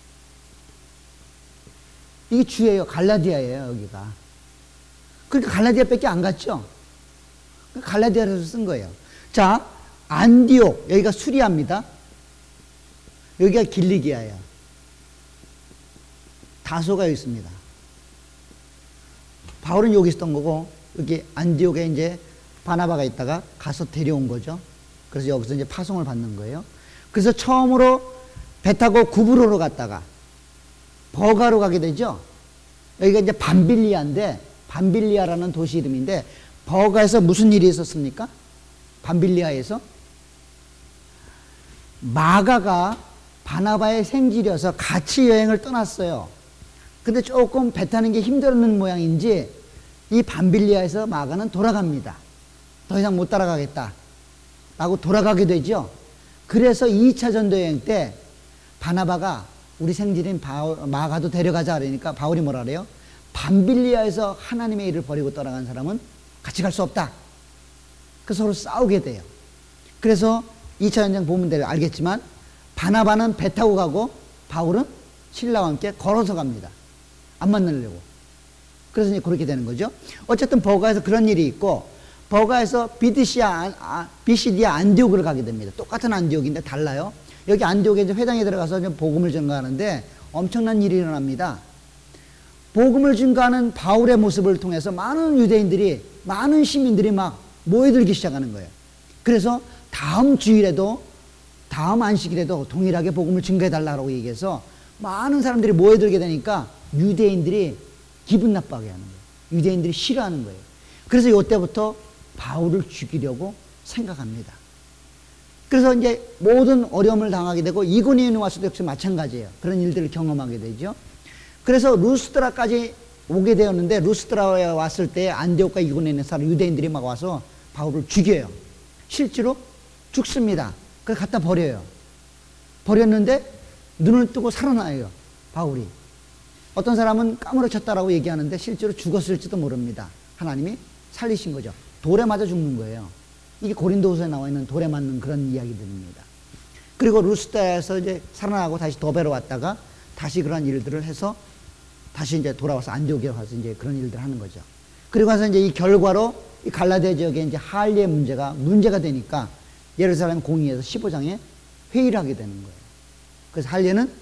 이게 주예요. 갈라디아예요, 여기가. 그러니까 갈라디아밖에 안 갔죠. 갈라디아에서 쓴 거예요. 자, 안디옥, 여기가 수리아입니다. 여기가 길리기아예요. 다소가 여기 있습니다. 바울은 여기 있었던 거고, 여기 안디옥에 이제 바나바가 있다가 가서 데려온 거죠. 그래서 여기서 이제 파송을 받는 거예요. 그래서 처음으로 배 타고 구브로로 갔다가 버가로 가게 되죠. 여기가 이제 밤빌리아인데, 밤빌리아라는 도시 이름인데, 버가에서 무슨 일이 있었습니까? 밤빌리아에서 마가가 바나바의 생질이어서 같이 여행을 떠났어요. 근데 조금 배 타는 게 힘들었는 모양인지 이 밤빌리아에서 마가는 돌아갑니다. 더 이상 못 따라가겠다 라고 돌아가게 되죠. 그래서 2차 전도여행 때 바나바가 우리 생질인 마가도 데려가자 그러니까 바울이 뭐라 그래요? 밤빌리아에서 하나님의 일을 버리고 떠나간 사람은 같이 갈 수 없다. 그래서 서로 싸우게 돼요. 그래서 2차 전쟁 보면 알겠지만 바나바는 배 타고 가고 바울은 신라와 함께 걸어서 갑니다. 안 만나려고. 그래서 이제 그렇게 되는 거죠. 어쨌든 버가에서 그런 일이 있고, 버가에서 비시디아 안디옥을 가게 됩니다. 똑같은 안디옥인데 달라요. 여기 안디옥에 이제 회당에 들어가서 복음을 전가하는데 엄청난 일이 일어납니다. 복음을 전가하는 바울의 모습을 통해서 많은 유대인들이, 많은 시민들이 막 모여들기 시작하는 거예요. 그래서 다음 주일에도, 다음 안식일에도 동일하게 복음을 증거해달라고 얘기해서 많은 사람들이 모여들게 되니까 유대인들이 기분 나빠하게 하는 거예요. 유대인들이 싫어하는 거예요. 그래서 이때부터 바울을 죽이려고 생각합니다. 그래서 이제 모든 어려움을 당하게 되고 이고니온에 와서도 역시 마찬가지예요. 그런 일들을 경험하게 되죠. 그래서 루스드라까지 오게 되었는데, 루스드라에 왔을 때 안디옥과 이고니온에 사는 유대인들이 막 와서 바울을 죽여요. 실제로 죽습니다. 그래서 갖다 버려요. 버렸는데 눈을 뜨고 살아나요, 바울이. 어떤 사람은 까무러쳤다라고 얘기하는데 실제로 죽었을지도 모릅니다. 하나님이 살리신 거죠. 돌에 맞아 죽는 거예요. 이게 고린도후서에 나와 있는 돌에 맞는 그런 이야기들입니다. 그리고 루스드라에서 이제 살아나고 다시 더베로 왔다가 다시 그런 일들을 해서 다시 이제 돌아와서 안디옥에 와서 이제 그런 일들을 하는 거죠. 그리고 나서 이제 이 결과로 이 갈라디아 지역에 이제 할례 문제가 되니까 예루살렘 공의회에서 15장에 회의를 하게 되는 거예요. 그래서 할례는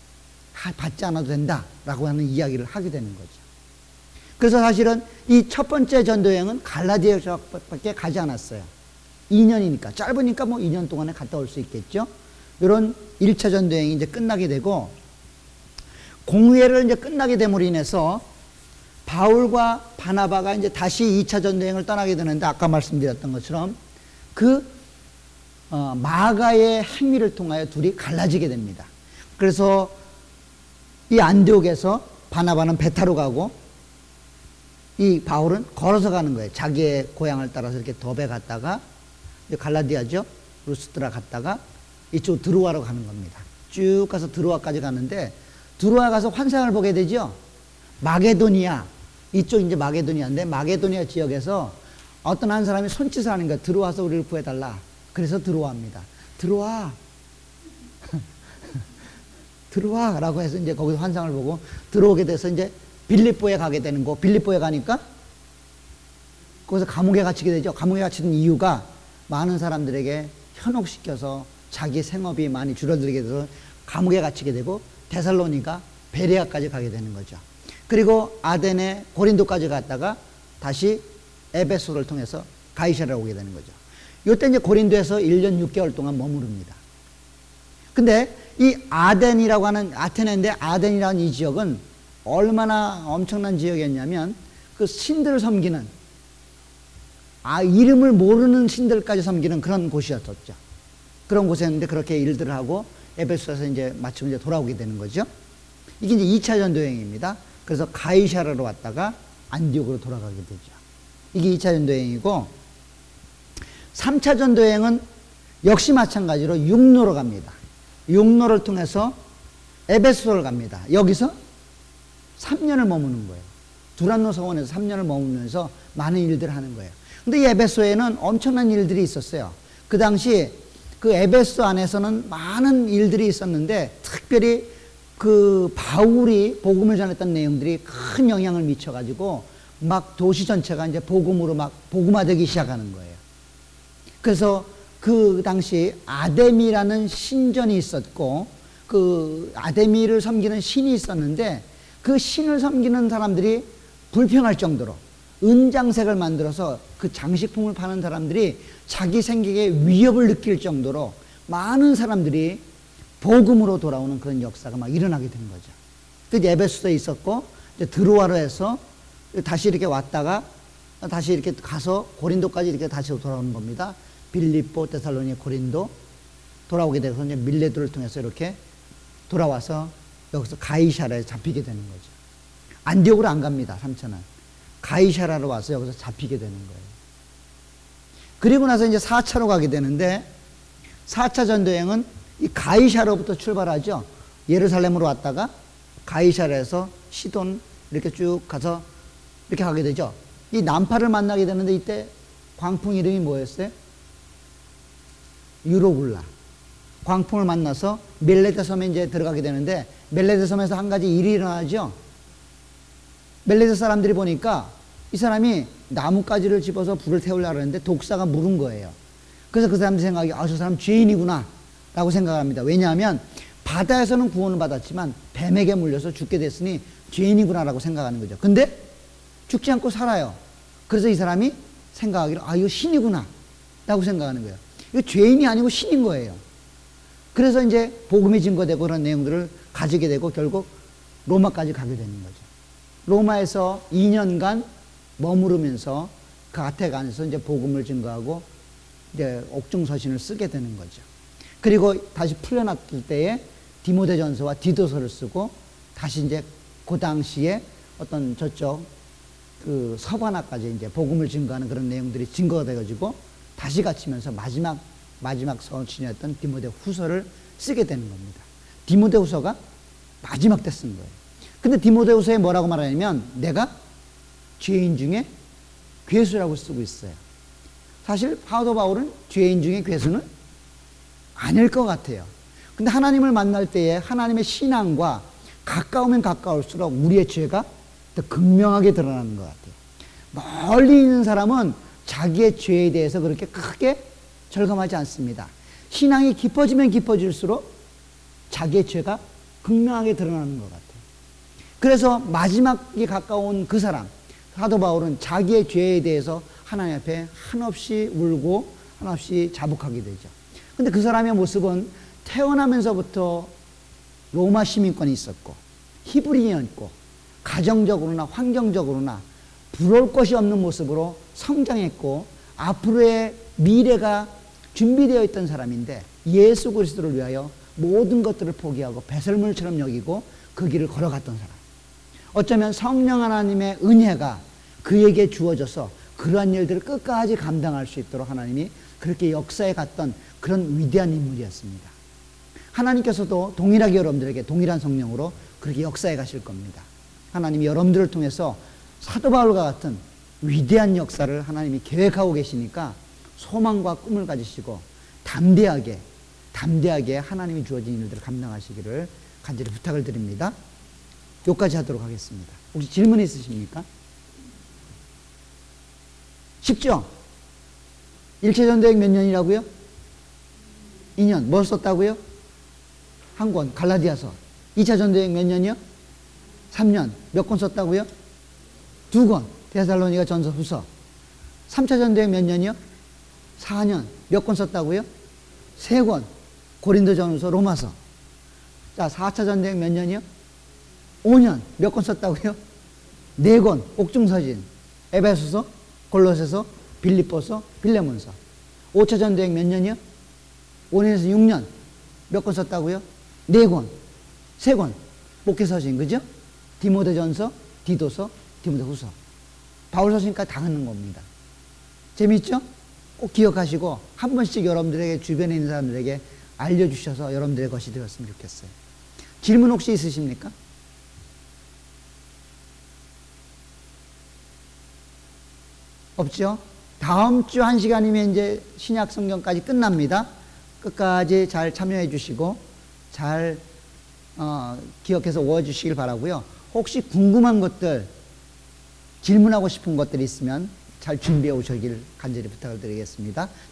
받지 않아도 된다라고 하는 이야기를 하게 되는 거죠. 그래서 사실은 이 첫 번째 전도여행은 갈라디아 지역밖에 가지 않았어요. 2년이니까, 짧으니까 뭐 2년 동안에 갔다 올 수 있겠죠. 이런 1차 전도여행이 이제 끝나게 되고, 공회를 이제 끝나게 됨으로 인해서 바울과 바나바가 이제 다시 2차 전도여행을 떠나게 되는데, 아까 말씀드렸던 것처럼 마가의 행위를 통하여 둘이 갈라지게 됩니다. 그래서 이 안디옥에서 바나바는 배 타러 가고 이 바울은 걸어서 가는 거예요. 자기의 고향을 따라서 이렇게 더베 갔다가 갈라디아죠, 루스드라 갔다가 이쪽 드로아로 가는 겁니다. 쭉 가서 드로아까지 가는데, 드로아 가서 환상을 보게 되죠. 마게도니아, 이쪽 이제 마게도니아인데, 마게도니아 지역에서 어떤 한 사람이 손짓을 하는 거예요. 들어와서 우리를 구해달라. 그래서 들어와입니다. 들어와. 들어와. 라고 해서 이제 거기서 환상을 보고 들어오게 돼서 이제 빌립보에 가게 되는 거. 빌립보에 가니까 거기서 감옥에 갇히게 되죠. 감옥에 갇히는 이유가 많은 사람들에게 현혹시켜서 자기 생업이 많이 줄어들게 돼서 감옥에 갇히게 되고, 데살로니가 베레아까지 가게 되는 거죠. 그리고 아덴에 고린도까지 갔다가 다시 에베소를 통해서 가이사랴에 오게 되는 거죠. 이때 이제 고린도에서 1년 6개월 동안 머무릅니다. 근데 이 아덴이라고 하는, 아테네인데 아덴이라는 이 지역은 얼마나 엄청난 지역이었냐면, 그 신들을 섬기는, 이름을 모르는 신들까지 섬기는 그런 곳이었었죠. 그런 곳이었는데 그렇게 일들을 하고 에베소에서 이제 마침 이제 돌아오게 되는 거죠. 이게 이제 2차 전도여행입니다. 그래서 가이사랴로 왔다가 안디옥으로 돌아가게 되죠. 이게 2차 전도여행이고, 3차 전도여행은 역시 마찬가지로 육로로 갑니다. 육로를 통해서 에베소를 갑니다. 여기서 3년을 머무는 거예요. 두란노 서원에서 3년을 머무면서 많은 일들을 하는 거예요. 근데 이 에베소에는 엄청난 일들이 있었어요. 그 당시 그 에베소 안에서는 많은 일들이 있었는데, 특별히 그 바울이 복음을 전했던 내용들이 큰 영향을 미쳐가지고 막 도시 전체가 이제 복음으로 막 복음화되기 시작하는 거예요. 그래서 그 당시 아데미라는 신전이 있었고, 그 아데미를 섬기는 신이 있었는데, 그 신을 섬기는 사람들이 불평할 정도로 은장색을 만들어서 그 장식품을 파는 사람들이 자기 생계에 위협을 느낄 정도로 많은 사람들이 복음으로 돌아오는 그런 역사가 막 일어나게 된 거죠. 그게 에베소에 있었고, 이제 드로아로 해서 다시 이렇게 왔다가 다시 이렇게 가서 고린도까지 이렇게 다시 돌아오는 겁니다. 빌립보, 데살로니가, 고린도 돌아오게 돼서 이제 밀레도를 통해서 이렇게 돌아와서 여기서 가이사랴에 잡히게 되는 거죠. 안디옥으로 안 갑니다. 3차는 가이사랴로 와서 여기서 잡히게 되는 거예요. 그리고 나서 이제 4차로 가게 되는데, 4차 전도여행은 이 가이사랴로부터 출발하죠. 예루살렘으로 왔다가 가이사랴에서 시돈 이렇게 쭉 가서 이렇게 가게 되죠. 이 난파를 만나게 되는데 이때 광풍 이름이 뭐였어요? 유로굴라. 광풍을 만나서 멜레데 섬에 이제 들어가게 되는데 멜레데 섬에서 한 가지 일이 일어나죠. 멜레데 사람들이 보니까 이 사람이 나뭇가지를 집어서 불을 태우려고 하는데 독사가 물은 거예요. 그래서 그 사람들 생각이 저 사람 죄인이구나 라고 생각합니다. 왜냐하면 바다에서는 구원을 받았지만 뱀에게 물려서 죽게 됐으니 죄인이구나 라고 생각하는 거죠. 근데 죽지 않고 살아요. 그래서 이 사람이 생각하기로 이거 신이구나 라고 생각하는 거예요. 이거 죄인이 아니고 신인 거예요. 그래서 이제 복음이 증거되고 그런 내용들을 가지게 되고 결국 로마까지 가게 되는 거죠. 로마에서 2년간 머무르면서 그 아테네에서 이제 복음을 증거하고 이제 옥중서신을 쓰게 되는 거죠. 그리고 다시 풀려났을 때에 디모데전서와 디도서를 쓰고 다시 이제 그 당시에 어떤 저쪽 그 서바나까지 이제 복음을 증거하는 그런 내용들이 증거가 돼가지고 다시 갇히면서 마지막 서신이었던 디모데 후서를 쓰게 되는 겁니다. 디모데 후서가 마지막 때 쓴 거예요. 근데 디모데 후서에 뭐라고 말하냐면 내가 죄인 중에 괴수라고 쓰고 있어요. 사실 사도 바울은 죄인 중에 괴수는 아닐 것 같아요. 근데 하나님을 만날 때에 하나님의 신앙과 가까우면 가까울수록 우리의 죄가 더 극명하게 드러나는 것 같아요. 멀리 있는 사람은 자기의 죄에 대해서 그렇게 크게 절감하지 않습니다. 신앙이 깊어지면 깊어질수록 자기의 죄가 극명하게 드러나는 것 같아요. 그래서 마지막에 가까운 그 사람, 사도 바울은 자기의 죄에 대해서 하나님 앞에 한없이 울고 한없이 자복하게 되죠. 근데 그 사람의 모습은 태어나면서부터 로마 시민권이 있었고 히브리인이었고 가정적으로나 환경적으로나 부러울 것이 없는 모습으로 성장했고 앞으로의 미래가 준비되어 있던 사람인데 예수 그리스도를 위하여 모든 것들을 포기하고 배설물처럼 여기고 그 길을 걸어갔던 사람. 어쩌면 성령 하나님의 은혜가 그에게 주어져서 그러한 일들을 끝까지 감당할 수 있도록 하나님이 그렇게 역사에 갔던 그런 위대한 인물이었습니다. 하나님께서도 동일하게 여러분들에게 동일한 성령으로 그렇게 역사에 가실 겁니다. 하나님이 여러분들을 통해서 사도 바울과 같은 위대한 역사를 하나님이 계획하고 계시니까 소망과 꿈을 가지시고 담대하게 하나님이 주어진 일들을 감당하시기를 간절히 부탁을 드립니다. 여기까지 하도록 하겠습니다. 혹시 질문 있으십니까? 쉽죠? 1차 전도여행 몇 년이라고요? 2년. 뭘 썼다고요? 한 권, 갈라디아서. 2차 전도여행 몇 년이요? 3년. 몇 권 썼다고요? 2권, 데살로니가 전서 후서. 3차 전도여행 몇 년이요? 4년. 몇 권 썼다고요? 3권, 고린도 전후서, 로마서. 자, 4차 전도여행 몇 년이요? 5년. 몇 권 썼다고요? 4권, 옥중서신, 에베소서, 골로새서, 빌립보서, 빌레몬서. 5차 전도여행 몇 년이요? 5년에서 6년. 몇 권 썼다고요? 4권, 3권, 목회서신, 그죠? 디모데전서, 디도서, 디모데후서. 바울서신까지 다 하는 겁니다. 재밌죠? 꼭 기억하시고 한 번씩 여러분들에게 주변에 있는 사람들에게 알려주셔서 여러분들의 것이 되었으면 좋겠어요. 질문 혹시 있으십니까? 없죠? 다음 주 1시간이면 이제 신약 성경까지 끝납니다. 끝까지 잘 참여해 주시고 잘 기억해서 외워주시길 바라고요. 혹시 궁금한 것들, 질문하고 싶은 것들이 있으면 잘 준비해 오시길 간절히 부탁을 드리겠습니다.